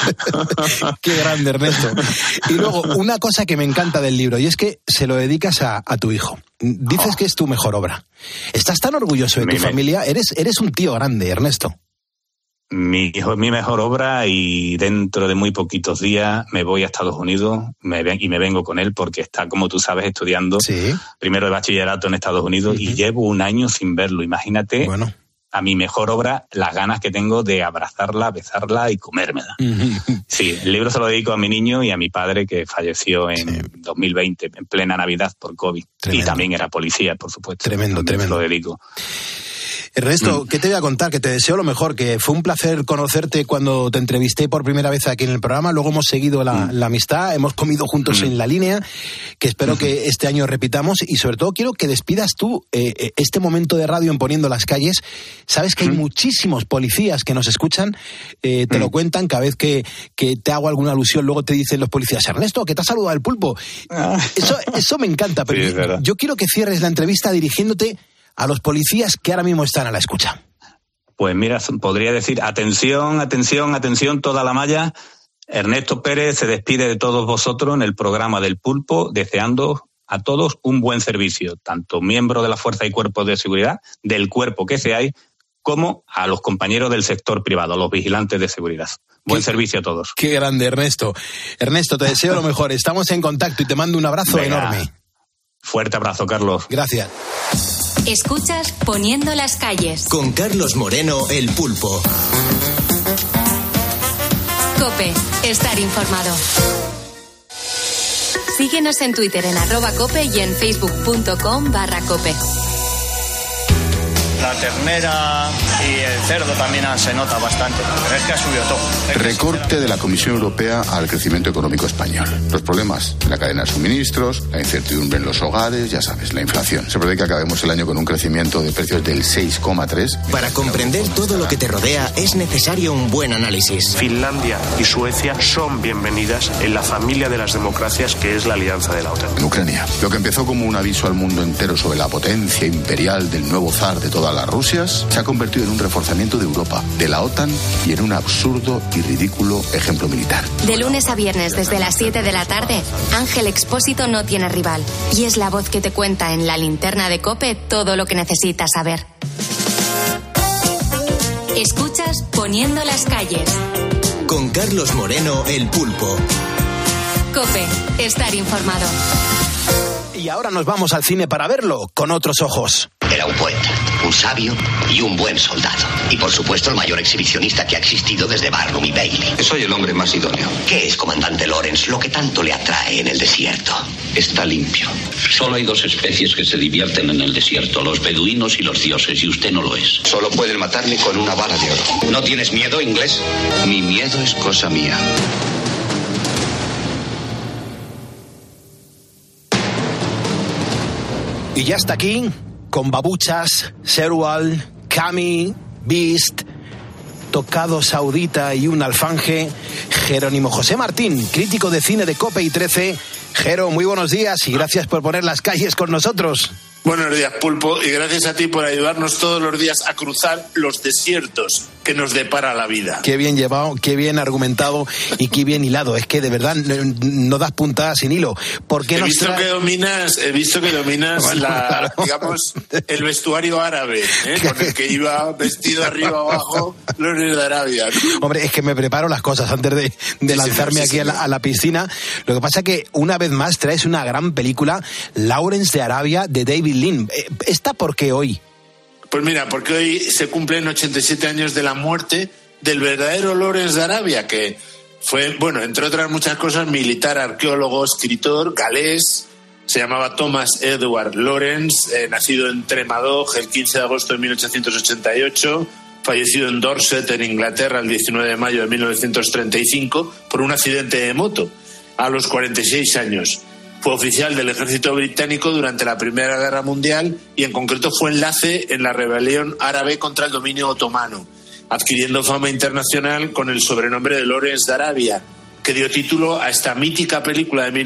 Qué grande, Ernesto. Y luego, una cosa que me encanta del libro, y es que se lo dedicas a tu hijo. Dices que es tu mejor obra. ¿Estás tan orgulloso de tu familia? Eres un tío grande, Ernesto. Mi hijo es mi mejor obra y dentro de muy poquitos días me voy a Estados Unidos y me vengo con él porque está, como tú sabes, estudiando primero de bachillerato en Estados Unidos y llevo 1 año sin verlo. Imagínate a mi mejor obra las ganas que tengo de abrazarla, besarla y comérmela. Sí, el libro se lo dedico a mi niño y a mi padre que falleció en 2020, en plena Navidad por COVID. Tremendo. Y también era policía, por supuesto. Tremendo. Lo dedico. Ernesto, ¿qué te voy a contar? Que te deseo lo mejor, que fue un placer conocerte cuando te entrevisté por primera vez aquí en el programa, luego hemos seguido la amistad, hemos comido juntos en la línea, que espero que este año repitamos y sobre todo quiero que despidas tú este momento de radio en Poniendo las Calles. Sabes que hay muchísimos policías que nos escuchan, te lo cuentan, cada vez que te hago alguna alusión, luego te dicen los policías, Ernesto, que te ha saludado el pulpo. Eso me encanta, pero yo quiero que cierres la entrevista dirigiéndote a los policías que ahora mismo están a la escucha. Pues mira, podría decir, atención, toda la malla. Ernesto Pérez se despide de todos vosotros en el programa del Pulpo, deseando a todos un buen servicio, tanto miembros de la Fuerza y Cuerpos de Seguridad, del cuerpo que seáis, como a los compañeros del sector privado, los vigilantes de seguridad. Buen servicio a todos. Qué grande, Ernesto. Ernesto, te deseo lo mejor. Estamos en contacto y te mando un abrazo enorme. Fuerte abrazo, Carlos. Gracias. Escuchas Poniendo las Calles. Con Carlos Moreno, el Pulpo. COPE. Estar informado. Síguenos en Twitter en @COPE y en facebook.com/COPE. La ternera y el cerdo también se nota bastante, pero es que ha subido todo. Recorte de la Comisión Europea al crecimiento económico español. Los problemas en la cadena de suministros, la incertidumbre en los hogares, ya sabes, la inflación. Se prevé que acabemos el año con un crecimiento de precios del 6,3%. Para comprender todo lo que te rodea es necesario un buen análisis. Finlandia y Suecia son bienvenidas en la familia de las democracias que es la alianza de la OTAN. En Ucrania, lo que empezó como un aviso al mundo entero sobre la potencia imperial del nuevo zar de todas las Rusias, se ha convertido en un reforzamiento de Europa, de la OTAN y en un absurdo y ridículo ejemplo militar. De lunes a viernes desde las 7 de la tarde, Ángel Expósito no tiene rival y es la voz que te cuenta en la linterna de COPE todo lo que necesitas saber. Escuchas Poniendo las calles. Con Carlos Moreno, el Pulpo. COPE, estar informado. Y ahora nos vamos al cine para verlo con otros ojos. Era un poeta, un sabio y un buen soldado. Y por supuesto el mayor exhibicionista que ha existido desde Barnum y Bailey. Soy el hombre más idóneo. ¿Qué es, comandante Lawrence, lo que tanto le atrae en el desierto? Está limpio. Solo hay dos especies que se divierten en el desierto, los beduinos y los dioses, y usted no lo es. Solo pueden matarme con una bala de oro. ¿No tienes miedo, inglés? Mi miedo es cosa mía. Y ya está aquí, con babuchas, Serwal, Cami, Beast, tocado saudita y un alfanje, Jerónimo José Martín, crítico de cine de COPE y 13. Jero, muy buenos días y gracias por poner las calles con nosotros. Buenos días, Pulpo, y gracias a ti por ayudarnos todos los días a cruzar los desiertos que nos depara la vida. Qué bien llevado, qué bien argumentado y qué bien hilado. Es que de verdad no das puntadas sin hilo. ¿Por qué he visto que dominas bueno, claro, digamos, el vestuario árabe, con el que iba vestido arriba abajo Lawrence de Arabia. Hombre, es que me preparo las cosas antes de lanzarme aquí a la piscina. Lo que pasa es que una vez más traes una gran película, Lawrence de Arabia, de David Lean. ¿Esta por qué hoy? Pues mira, porque hoy se cumplen 87 años de la muerte del verdadero Lawrence de Arabia, que fue, bueno, entre otras muchas cosas, militar, arqueólogo, escritor, galés. Se llamaba Thomas Edward Lawrence, nacido en Tremadoc el 15 de agosto de 1888, fallecido en Dorset, en Inglaterra, el 19 de mayo de 1935, por un accidente de moto, a los 46 años. Fue oficial del ejército británico durante la Primera Guerra Mundial y en concreto fue enlace en la rebelión árabe contra el dominio otomano, adquiriendo fama internacional con el sobrenombre de Lawrence de Arabia, que dio título a esta mítica película de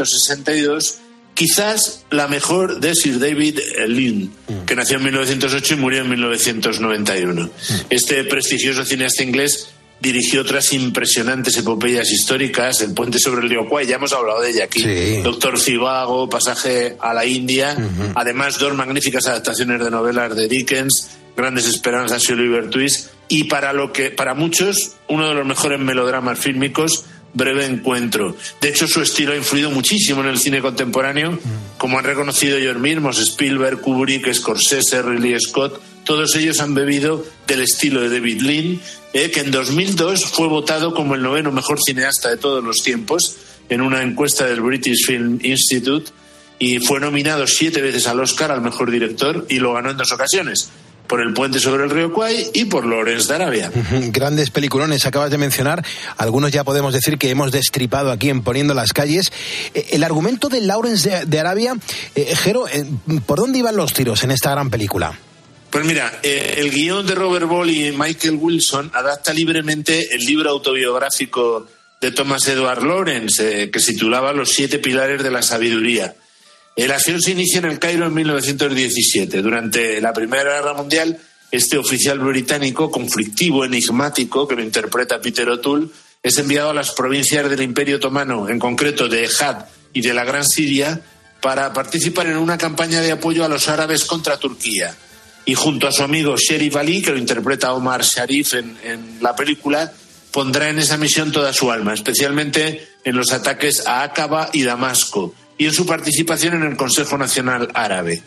1962, quizás la mejor de Sir David Lean, que nació en 1908 y murió en 1991. Este prestigioso cineasta inglés dirigió otras impresionantes epopeyas históricas, El puente sobre el río Kwai, ya hemos hablado de ella aquí, sí. Doctor Zhivago, Pasaje a la India, además dos magníficas adaptaciones de novelas de Dickens, Grandes Esperanzas y Oliver Twist, y para muchos, uno de los mejores melodramas fílmicos, Breve Encuentro. De hecho, su estilo ha influido muchísimo en el cine contemporáneo, como han reconocido ellos mismos, Spielberg, Kubrick, Scorsese, Ridley Scott. Todos ellos han bebido del estilo de David Lean, que en 2002 fue votado como el 9º mejor cineasta de todos los tiempos en una encuesta del British Film Institute, y fue nominado 7 veces al Oscar al mejor director y lo ganó en 2 ocasiones, por El puente sobre el río Kwai y por Lawrence de Arabia. Grandes peliculones acabas de mencionar, algunos ya podemos decir que hemos destripado aquí en Poniendo las calles. El argumento de Lawrence de Arabia, Jero, ¿por dónde iban los tiros en esta gran película? Pues mira, el guión de Robert Ball y Michael Wilson adapta libremente el libro autobiográfico de Thomas Edward Lawrence, que se titulaba Los 7 pilares de la sabiduría. La acción se inicia en el Cairo en 1917. Durante la Primera Guerra Mundial, este oficial británico, conflictivo, enigmático, que lo interpreta Peter O'Toole, es enviado a las provincias del Imperio Otomano, en concreto de Ejad y de la Gran Siria, para participar en una campaña de apoyo a los árabes contra Turquía. Y junto a su amigo Sherif Ali, que lo interpreta Omar Sharif en la película, pondrá en esa misión toda su alma, especialmente en los ataques a Aqaba y Damasco, y en su participación en el Consejo Nacional Árabe.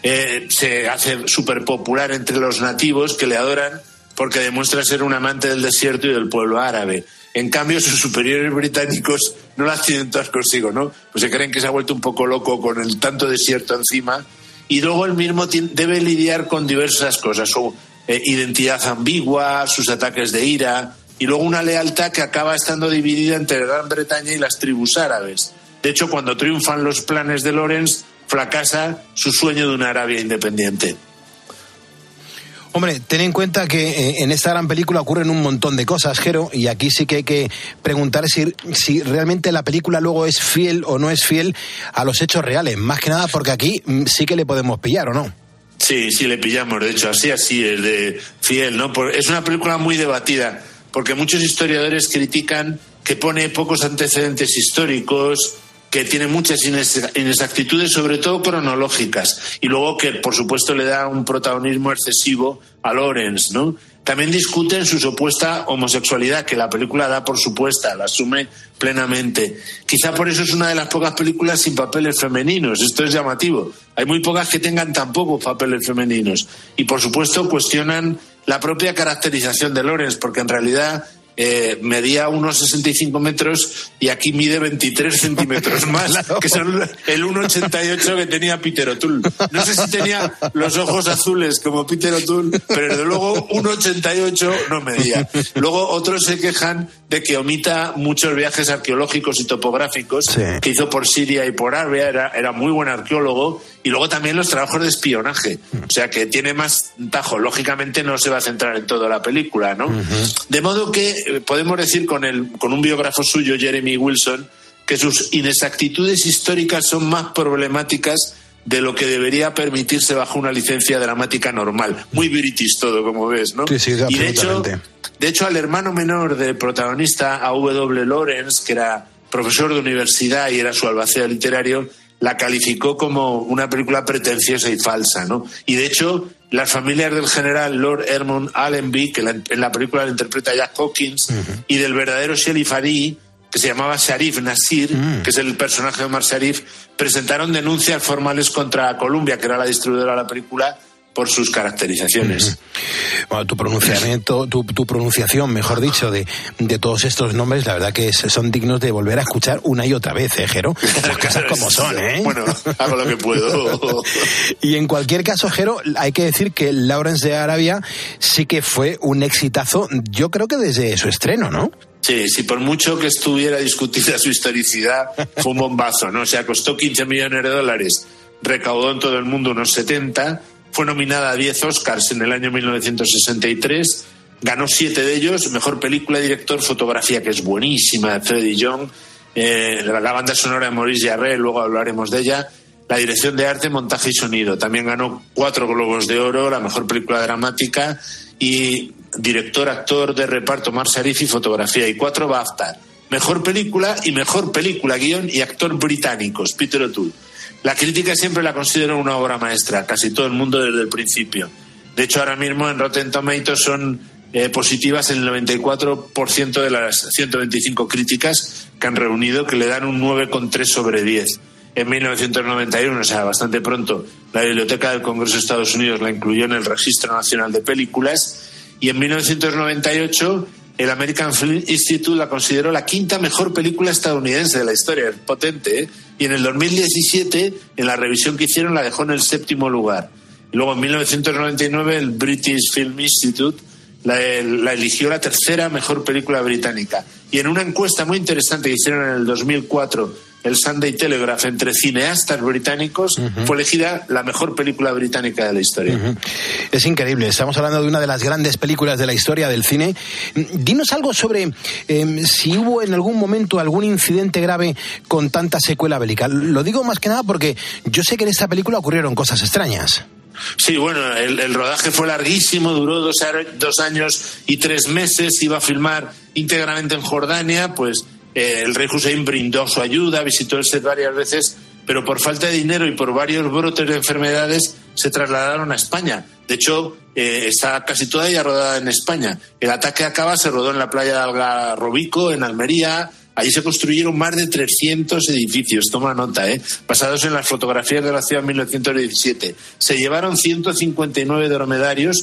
Se hace súper popular entre los nativos, que le adoran porque demuestra ser un amante del desierto y del pueblo árabe. En cambio, sus superiores británicos no las tienen todas consigo, ¿no? Pues se creen que se ha vuelto un poco loco con el tanto desierto encima. Y luego él mismo debe lidiar con diversas cosas. Su identidad ambigua, sus ataques de ira, y luego una lealtad que acaba estando dividida entre Gran Bretaña y las tribus árabes. De hecho, cuando triunfan los planes de Lawrence, fracasa su sueño de una Arabia independiente. Hombre, ten en cuenta que en esta gran película ocurren un montón de cosas, Jero, y aquí sí que hay que preguntar si realmente la película luego es fiel o no es fiel a los hechos reales. Más que nada porque aquí sí que le podemos pillar, ¿o no? Sí, le pillamos, de hecho, así es de fiel, ¿no? Es una película muy debatida, porque muchos historiadores critican que pone pocos antecedentes históricos, que tiene muchas inexactitudes, sobre todo cronológicas, y luego que, por supuesto, le da un protagonismo excesivo a Lawrence, ¿no? También discuten su supuesta homosexualidad, que la película da por supuesta, la asume plenamente. Quizá por eso es una de las pocas películas sin papeles femeninos. Esto es llamativo. Hay muy pocas que tengan tan pocos papeles femeninos. Y, por supuesto, cuestionan la propia caracterización de Lawrence, porque en realidad medía unos 65 metros y aquí mide 23 centímetros más, claro, que son el 1,88 que tenía Peter O'Toole. No sé si tenía los ojos azules como Peter O'Toole, pero desde luego 1,88 no medía. Luego otros se quejan de que omita muchos viajes arqueológicos y topográficos que hizo por Siria y por Arabia, era muy buen arqueólogo, y luego también los trabajos de espionaje, o sea que tiene más tajo. Lógicamente no se va a centrar en toda la película, ¿no? De modo que podemos decir con un biógrafo suyo, Jeremy Wilson, que sus inexactitudes históricas son más problemáticas de lo que debería permitirse bajo una licencia dramática normal. Muy british todo, como ves, ¿no? Sí, y de hecho al hermano menor del protagonista, a W. Lawrence, que era profesor de universidad y era su albacea literario, la calificó como una película pretenciosa y falsa, ¿no? Y de hecho, las familias del general Lord Edmund Allenby, que en la película la interpreta Jack Hawkins, y del verdadero Sherif Ali, que se llamaba Sharif Nasir, que es el personaje de Omar Sharif, presentaron denuncias formales contra Columbia, que era la distribuidora de la película, por sus caracterizaciones. Bueno, tu pronunciamiento, tu pronunciación, mejor dicho, de todos estos nombres, la verdad que son dignos de volver a escuchar una y otra vez, Jero. Las cosas como son, ¿eh? Bueno, hago lo que puedo. Y en cualquier caso, Jero, hay que decir que Lawrence de Arabia sí que fue un exitazo, yo creo que desde su estreno, ¿no? Sí, por mucho que estuviera discutida su historicidad, fue un bombazo, ¿no? O sea, costó $15 millones, recaudó en todo el mundo unos 70, fue nominada a 10 Oscars en el año 1963, ganó 7 de ellos, mejor película, director, fotografía, que es buenísima, de Freddie Young, la banda sonora de Maurice Jarre, luego hablaremos de ella, la dirección de arte, montaje y sonido. También ganó 4 Globos de Oro, la mejor película dramática, y director, actor de reparto, Omar Sharif, y fotografía, y 4 BAFTA, mejor película, guión y actor británicos, Peter O'Toole. La crítica siempre la considera una obra maestra, casi todo el mundo desde el principio. De hecho, ahora mismo en Rotten Tomatoes son positivas el 94% de las 125 críticas que han reunido, que le dan un 9,3 sobre 10. En 1991, o sea, bastante pronto, la Biblioteca del Congreso de Estados Unidos la incluyó en el Registro Nacional de Películas, y en 1998 el American Film Institute la consideró la 5ª mejor película estadounidense de la historia. Es potente, ¿eh? Y en el 2017, en la revisión que hicieron, la dejó en el 7º lugar. Y luego, en 1999, el British Film Institute la eligió la 3ª mejor película británica. Y en una encuesta muy interesante que hicieron en el 2004, el Sunday Telegraph, entre cineastas británicos, fue elegida la mejor película británica de la historia. Es increíble, estamos hablando de una de las grandes películas de la historia del cine. Dinos algo sobre si hubo en algún momento algún incidente grave con tanta secuela bélica. Lo digo más que nada porque yo sé que en esta película ocurrieron cosas extrañas. Sí, bueno, el rodaje fue larguísimo, duró 2 años y 3 meses, iba a filmar íntegramente en Jordania, pues el rey Hussein brindó su ayuda, visitó el set varias veces, pero por falta de dinero y por varios brotes de enfermedades se trasladaron a España. De hecho, está casi toda ella rodada en España. El ataque a Cava se rodó en la playa de Algarrobico, en Almería. Allí se construyeron más de 300 edificios, toma nota, basados en las fotografías de la ciudad en 1917. Se llevaron 159 dromedarios,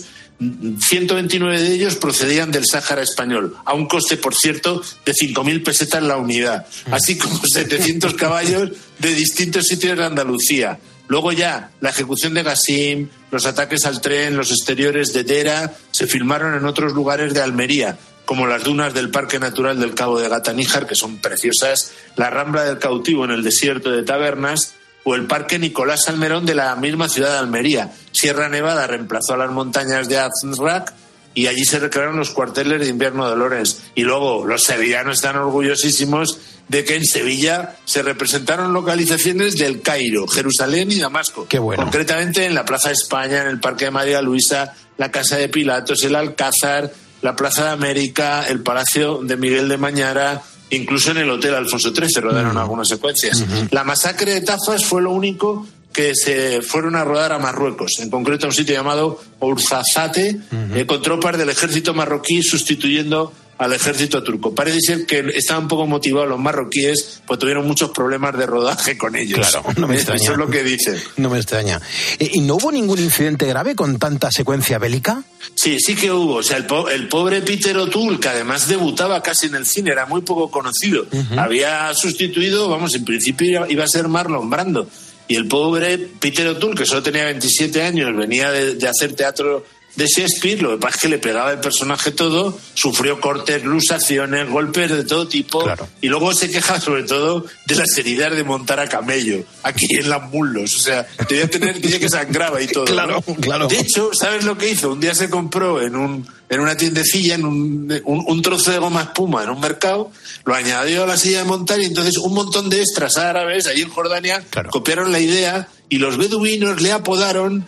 129 de ellos procedían del Sáhara español, a un coste, por cierto, de 5.000 pesetas la unidad, así como 700 caballos de distintos sitios de Andalucía. Luego ya la ejecución de Gassim, los ataques al tren, los exteriores de Dera se filmaron en otros lugares de Almería, como las dunas del Parque Natural del Cabo de Gata-Níjar, que son preciosas, la Rambla del Cautivo en el desierto de Tabernas, o el Parque Nicolás Salmerón de la misma ciudad de Almería. Sierra Nevada reemplazó a las montañas de Azraq y allí se recrearon los cuarteles de invierno de Lorenz. Y luego los sevillanos están orgullosísimos de que en Sevilla se representaron localizaciones del Cairo, Jerusalén y Damasco. Qué bueno. Concretamente en la Plaza de España, en el Parque de María Luisa, la Casa de Pilatos, el Alcázar, la Plaza de América, el Palacio de Miguel de Mañara, incluso en el Hotel Alfonso XIII rodaron algunas secuencias. La masacre de Tafas fue lo único que se fueron a rodar a Marruecos, en concreto a un sitio llamado Ouarzazate, con tropas del ejército marroquí sustituyendo al ejército turco. Parece ser que estaban un poco motivados los marroquíes, pues tuvieron muchos problemas de rodaje con ellos. Claro, no me extraña. Eso es lo que dicen. No me extraña. ¿Y no hubo ningún incidente grave con tanta secuencia bélica? Sí, sí que hubo. O sea, el pobre Peter O'Toole, que además debutaba casi en el cine, era muy poco conocido. Había sustituido, vamos, en principio iba a ser Marlon Brando. Y el pobre Peter O'Toole, que solo tenía 27 años, venía de hacer teatro de Shakespeare, lo que pasa es que le pegaba el personaje todo, sufrió cortes, luxaciones, golpes de todo tipo, y luego se queja sobre todo de las heridas de montar a camello, aquí en las mulos, o sea, tenía que sangraba y todo. Claro, ¿no? claro. De hecho, ¿sabes lo que hizo? Un día se compró en una tiendecilla, en un trozo de goma espuma en un mercado, lo añadió a la silla de montar y entonces un montón de extras árabes allí en Jordania copiaron la idea y los beduinos le apodaron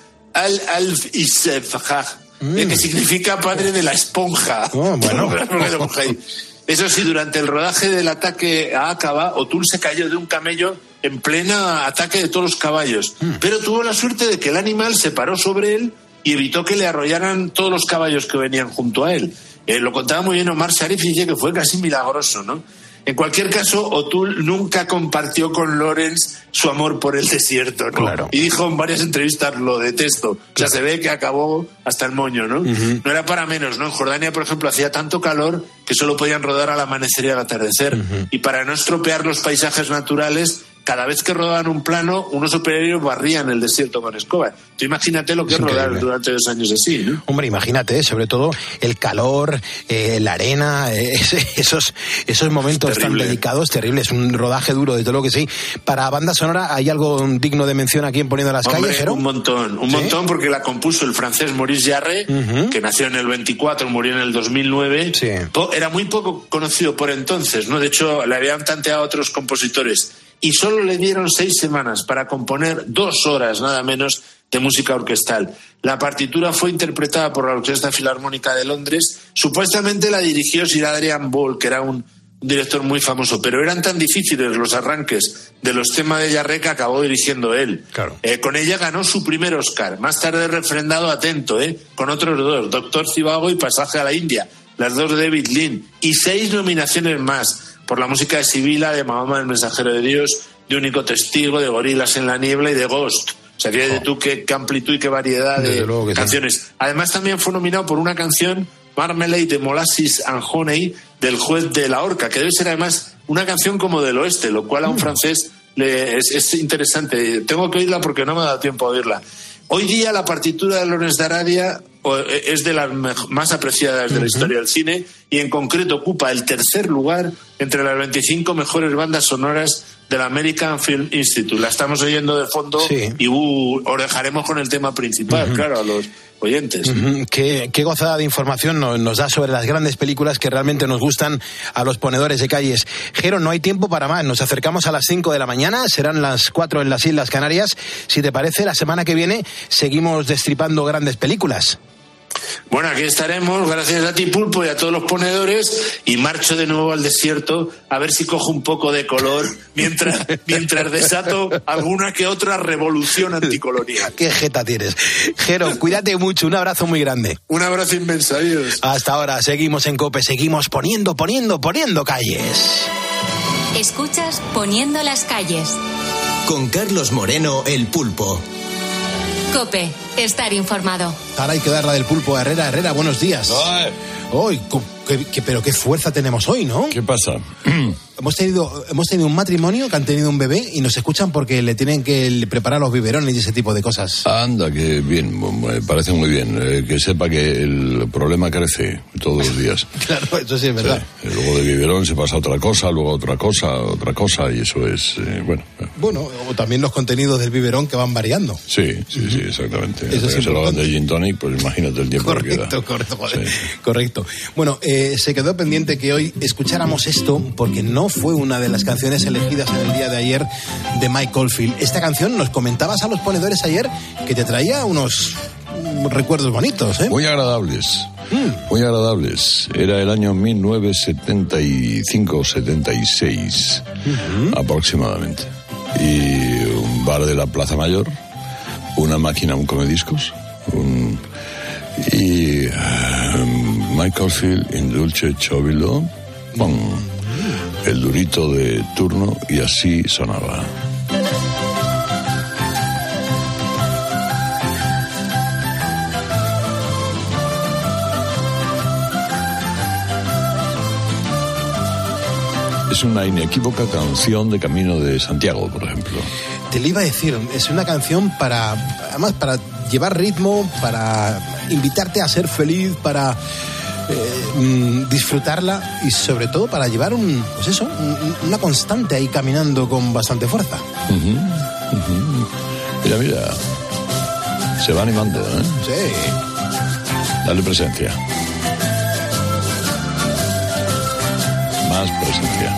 Al-Isefjah, que significa padre de la esponja. Bueno. Eso sí, durante el rodaje del ataque a Aqaba, O'Toole se cayó de un camello en plena ataque de todos los caballos, pero tuvo la suerte de que el animal se paró sobre él y evitó que le arrollaran todos los caballos que venían junto a él. Lo contaba muy bien Omar Sharif y dice que fue casi milagroso, ¿no? En cualquier caso, O'Toole nunca compartió con Lawrence su amor por el desierto, ¿no? Claro. Y dijo en varias entrevistas, lo detesto. O sea, se ve que acabó hasta el moño, ¿no? No era para menos, ¿no? En Jordania, por ejemplo, hacía tanto calor que solo podían rodar al amanecer y al atardecer. Y para no estropear los paisajes naturales, cada vez que rodaban un plano, unos operarios barrían el desierto con escoba. Tú imagínate lo que es rodar durante 2 años así, ¿no? Hombre, imagínate, sobre todo el calor, la arena, esos momentos tan delicados, terribles, un rodaje duro, de todo lo que sí. Para banda sonora, ¿hay algo digno de mención aquí en Poniendo las Calles, Jero? Un montón, porque la compuso el francés Maurice Jarre, que nació en el 24, murió en el 2009. Sí. Era muy poco conocido por entonces, ¿no? De hecho, le habían tanteado a otros compositores. Y solo le dieron 6 semanas para componer 2 horas, nada menos, de música orquestal. La partitura fue interpretada por la Orquesta Filarmónica de Londres. Supuestamente la dirigió Sir Adrian Ball, que era un director muy famoso, pero eran tan difíciles los arranques de los temas de Jarre que acabó dirigiendo él. Claro. Con ella ganó su primer Oscar, más tarde refrendado, atento, con otros 2, Doctor Zhivago y Pasaje a la India, las 2 de David Lean, y 6 nominaciones más, por la música de Sibila, de Mahoma el mensajero de Dios, de Único Testigo, de Gorilas en la niebla y de Ghost. O sea, fíjate tú qué amplitud y qué variedad de canciones. Sí. Además, también fue nominado por una canción, Marmalade de Molasses and Honey, del Juez de la Horca, que debe ser además una canción como del oeste, lo cual a un francés es interesante. Tengo que oírla porque no me ha dado tiempo a oírla. Hoy día la partitura de Lawrence de Arabia es de las más apreciadas de la historia del cine y en concreto ocupa el 3er lugar entre las 25 mejores bandas sonoras del American Film Institute. La estamos oyendo de fondo y orejaremos con el tema principal, claro, a los oyentes. Qué gozada de información nos da sobre las grandes películas que realmente nos gustan a los ponedores de calles. Jero, no hay tiempo para más. Nos acercamos a las 5 de la mañana, serán las 4 en las Islas Canarias. Si te parece, la semana que viene seguimos destripando grandes películas. Bueno, aquí estaremos, gracias a ti, Pulpo, y a todos los ponedores, y marcho de nuevo al desierto a ver si cojo un poco de color mientras desato alguna que otra revolución anticolonial. Qué jeta tienes. Jero, cuídate mucho, un abrazo muy grande. Un abrazo inmenso, adiós. Hasta ahora, seguimos en COPE, seguimos poniendo calles. Escuchas Poniendo las Calles. Con Carlos Moreno, el Pulpo. COPE, estar informado. Ahora hay que dar la del Pulpo a Herrera. Herrera, buenos días. Hoy, pero qué fuerza tenemos hoy, ¿no? ¿Qué pasa? hemos tenido un matrimonio que han tenido un bebé y nos escuchan porque le tienen que preparar los biberones y ese tipo de cosas. Anda, que bien, me parece muy bien. Que sepa que el problema crece todos los días. Claro, eso sí es verdad. Sí. Luego de biberón se pasa a otra cosa, luego a otra cosa, y eso es, bueno. Bueno, o también los contenidos del biberón que van variando. Sí, exactamente. Eso se lo hagan de gin tonic, pues imagínate el tiempo que queda. Correcto. Bueno, se quedó pendiente que hoy escucháramos esto porque no fue una de las canciones elegidas en el día de ayer de Mike Oldfield. Esta canción, nos comentabas a los ponedores ayer que te traía unos recuerdos bonitos, ¿eh? Muy agradables. Muy agradables. Era el año 1975-76 aproximadamente. Y un bar de la Plaza Mayor, una máquina, un comediscos, y Mike Oldfield, in dulce ciobilo, el durito de turno, y así sonaba. Es una inequívoca canción de Camino de Santiago, por ejemplo. Te lo iba a decir, es una canción además para llevar ritmo, para invitarte a ser feliz, para disfrutarla y sobre todo para llevar una constante ahí caminando con bastante fuerza. Mira, se va animando, ¿eh? Sí. Dale presencia. Más presencia.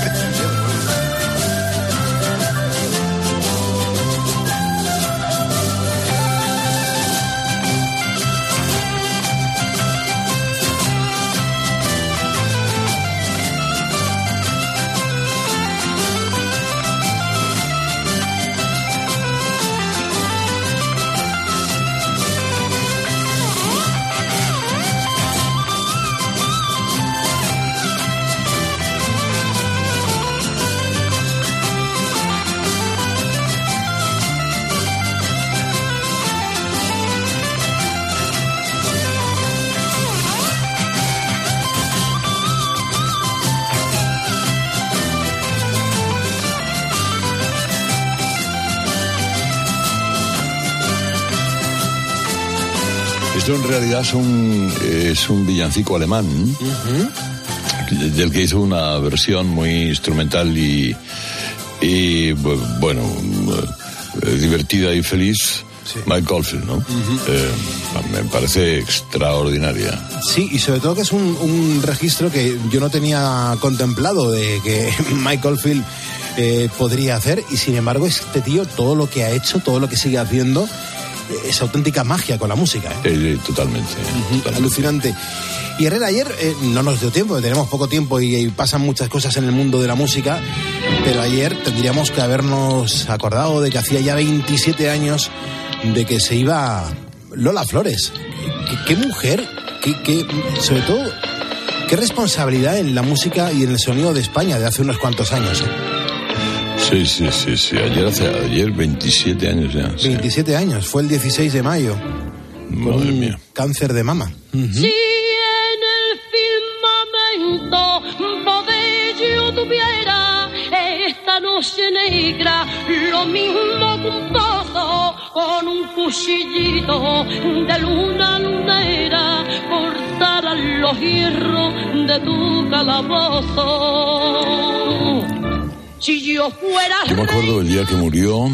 Esto en realidad es un villancico alemán, del que hizo una versión muy instrumental y bueno, divertida y feliz, sí. Mike Oldfield, ¿no? Me parece extraordinaria. Sí, y sobre todo que es un registro que yo no tenía contemplado de que Mike Oldfield podría hacer, y sin embargo este tío, todo lo que ha hecho, todo lo que sigue haciendo, es auténtica magia con la música, ¿eh? Totalmente. Alucinante. Y Herrera, ayer no nos dio tiempo, tenemos poco tiempo y pasan muchas cosas en el mundo de la música, pero ayer tendríamos que habernos acordado de que hacía ya 27 años de que se iba Lola Flores. ¿Qué mujer? Sobre todo, qué responsabilidad en la música y en el sonido de España de hace unos cuantos años, ¿eh? Sí. Ayer 27 años ya. 27 años, fue el 16 de mayo. Madre mía. Cáncer de mama. Si en el firmamento yo tuviera esta noche negra, lo mismo que un pozo con un cuchillito de luna lunera, cortaran los hierros de tu calabozo. Si yo fuera... Yo me acuerdo el día que murió...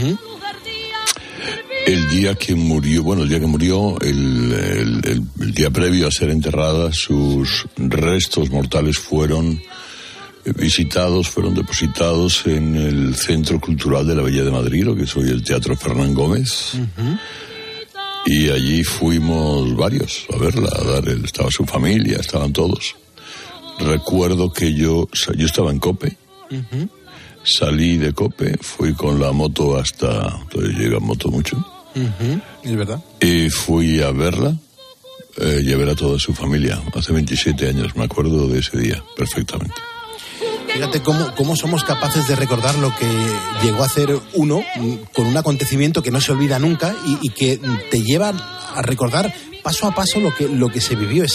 El día que murió, el día previo a ser enterrada, sus restos mortales fueron visitados, fueron depositados en el Centro Cultural de la Villa de Madrid, lo que es hoy el Teatro Fernán Gómez. Y allí fuimos varios a verla, estaba su familia, estaban todos. Recuerdo que yo estaba en COPE. Salí de COPE, fui con la moto entonces yo iba en moto mucho. Es verdad. Y fui a verla, y a ver a toda su familia. Hace 27 años, me acuerdo de ese día perfectamente. Fíjate cómo somos capaces de recordar lo que llegó a hacer uno con un acontecimiento que no se olvida nunca y que te lleva a recordar paso a paso lo que se vivió. Es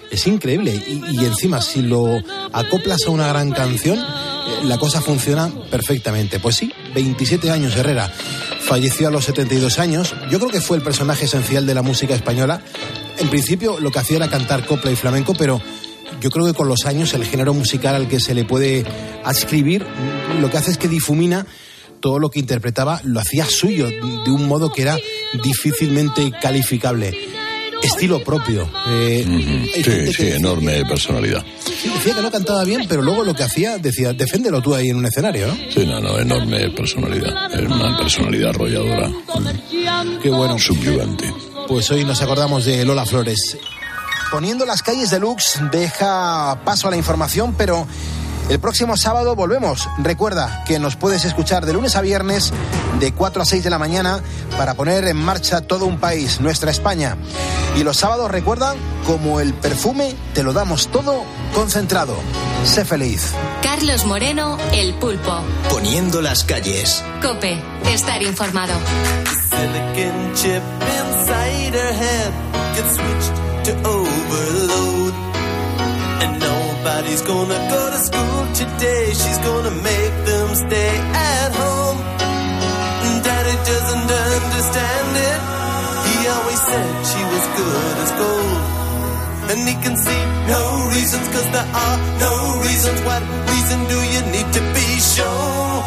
Es increíble. Y encima, si lo acoplas a una gran canción, la cosa funciona perfectamente. Pues sí, 27 años Herrera. Falleció a los 72 años. Yo creo que fue el personaje esencial de la música española. En principio lo que hacía era cantar copla y flamenco, pero yo creo que con los años el género musical al que se le puede adscribir lo que hace es que difumina todo lo que interpretaba, lo hacía suyo de un modo que era difícilmente calificable. Estilo propio. Sí, enorme personalidad. Decía que no cantaba bien, pero luego lo que hacía, decía, deféndelo tú ahí en un escenario, ¿no? Sí, enorme personalidad. Era una personalidad arrolladora. Qué bueno. Subyugante. Pues hoy nos acordamos de Lola Flores. Poniendo las calles deluxe deja paso a la información, pero el próximo sábado volvemos. Recuerda que nos puedes escuchar de lunes a viernes de 4 a 6 de la mañana para poner en marcha todo un país, nuestra España. Y los sábados, recuerda, como el perfume, te lo damos todo concentrado. Sé feliz. Carlos Moreno, El Pulpo. Poniendo las calles. COPE, estar informado. Silicon chip inside her head gets switched to overload. And nobody's gonna go to school today. She's gonna make them stay at home. Daddy doesn't understand it. He always said she was good as gold. And he can see no reasons, 'cause there are no reasons. What reason do you need to be shown?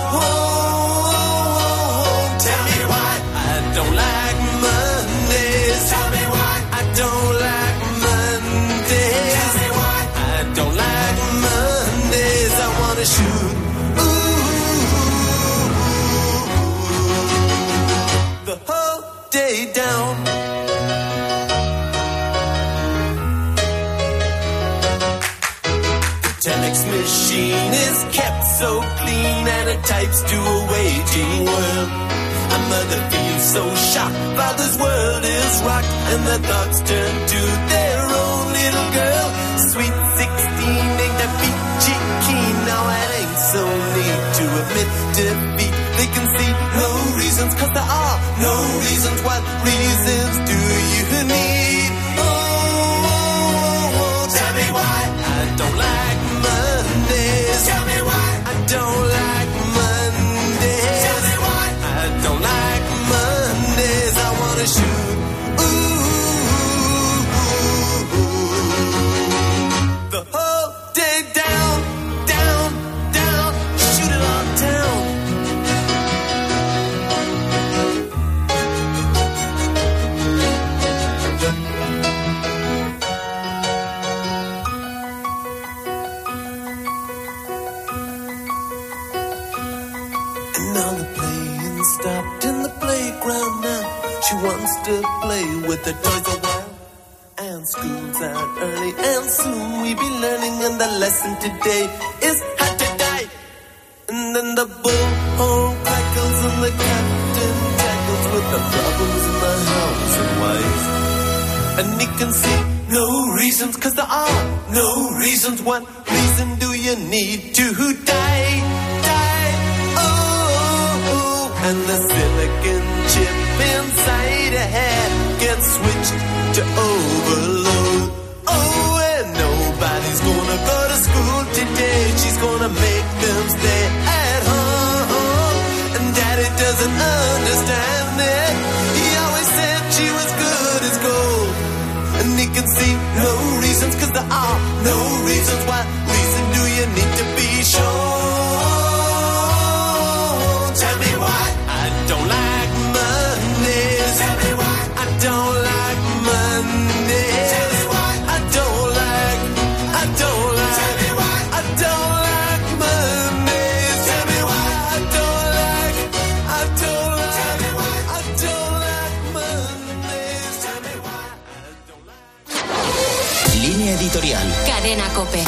Tell me why I don't like Mondays. Tell me why I don't like Mondays. Tell me why I don't like Mondays. I wanna shoot. The whole day down. Telex machine is kept so clean and it types to a waging world. A mother feels so shocked, father's world is rocked, and the thoughts turn to their own little girl. Sweet 16 ain't that peachy keen, now it ain't so neat to admit defeat. They can see no reasons, 'cause there are no reasons. What reasons do you need? Oh, tell me why I don't like Mondays. Tell me why I don't like Mondays. Tell me why I don't like Mondays. I wanna shoot. The whole day down, down, down. Shoot it all down. Stopped in the playground now. She wants to play with the toys a while. And school's out early, and soon we be learning. And the lesson today is how to die. And then the bullhorn crackles and the captain tackles with the problems in the house and wife. And he can see no reasons, 'cause there are no reasons. What reason do you need to die? And the silicon chip inside her head gets switched to overload. Oh, and nobody's gonna go to school today. She's gonna make them stay at home. And daddy doesn't understand it. He always said she was good as gold. And he can see no reasons, 'cause there are no reasons. What reason do you need to be sure? Tell me why I don't like Mondays. Tell me why I don't like Mondays. Tell me why I don't like. Tell me why I don't like Mondays. Tell me why I don't like. Tell me why I don't like Mondays. Tell me why I don't like. Línea editorial. Cadena COPE.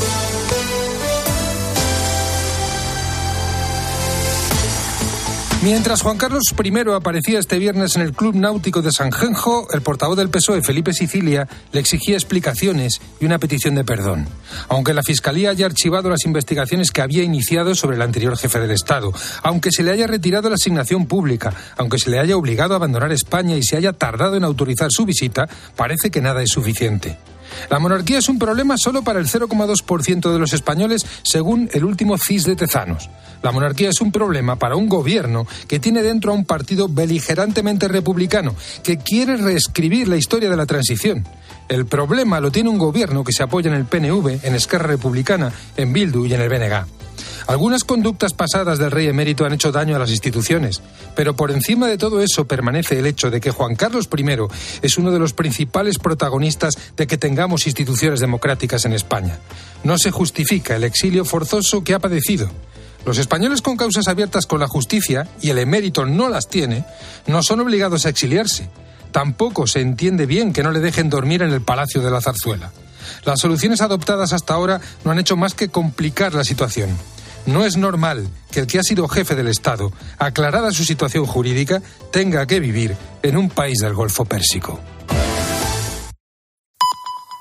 Mientras Juan Carlos I aparecía este viernes en el Club Náutico de Sanjenjo, el portavoz del PSOE, Felipe Sicilia, le exigía explicaciones y una petición de perdón. Aunque la Fiscalía haya archivado las investigaciones que había iniciado sobre el anterior jefe del Estado, aunque se le haya retirado la asignación pública, aunque se le haya obligado a abandonar España y se haya tardado en autorizar su visita, parece que nada es suficiente. La monarquía es un problema solo para el 0,2% de los españoles, según el último CIS de Tezanos. La monarquía es un problema para un gobierno que tiene dentro a un partido beligerantemente republicano, que quiere reescribir la historia de la transición. El problema lo tiene un gobierno que se apoya en el PNV, en Esquerra Republicana, en Bildu y en el BNG. Algunas conductas pasadas del rey emérito han hecho daño a las instituciones, pero por encima de todo eso permanece el hecho de que Juan Carlos I es uno de los principales protagonistas de que tengamos instituciones democráticas en España. No se justifica el exilio forzoso que ha padecido. Los españoles con causas abiertas con la justicia, y el emérito no las tiene, no son obligados a exiliarse. Tampoco se entiende bien que no le dejen dormir en el Palacio de la Zarzuela. Las soluciones adoptadas hasta ahora no han hecho más que complicar la situación. No es normal que el que ha sido jefe del Estado, aclarada su situación jurídica, tenga que vivir en un país del Golfo Pérsico.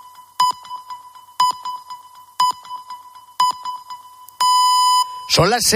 Son las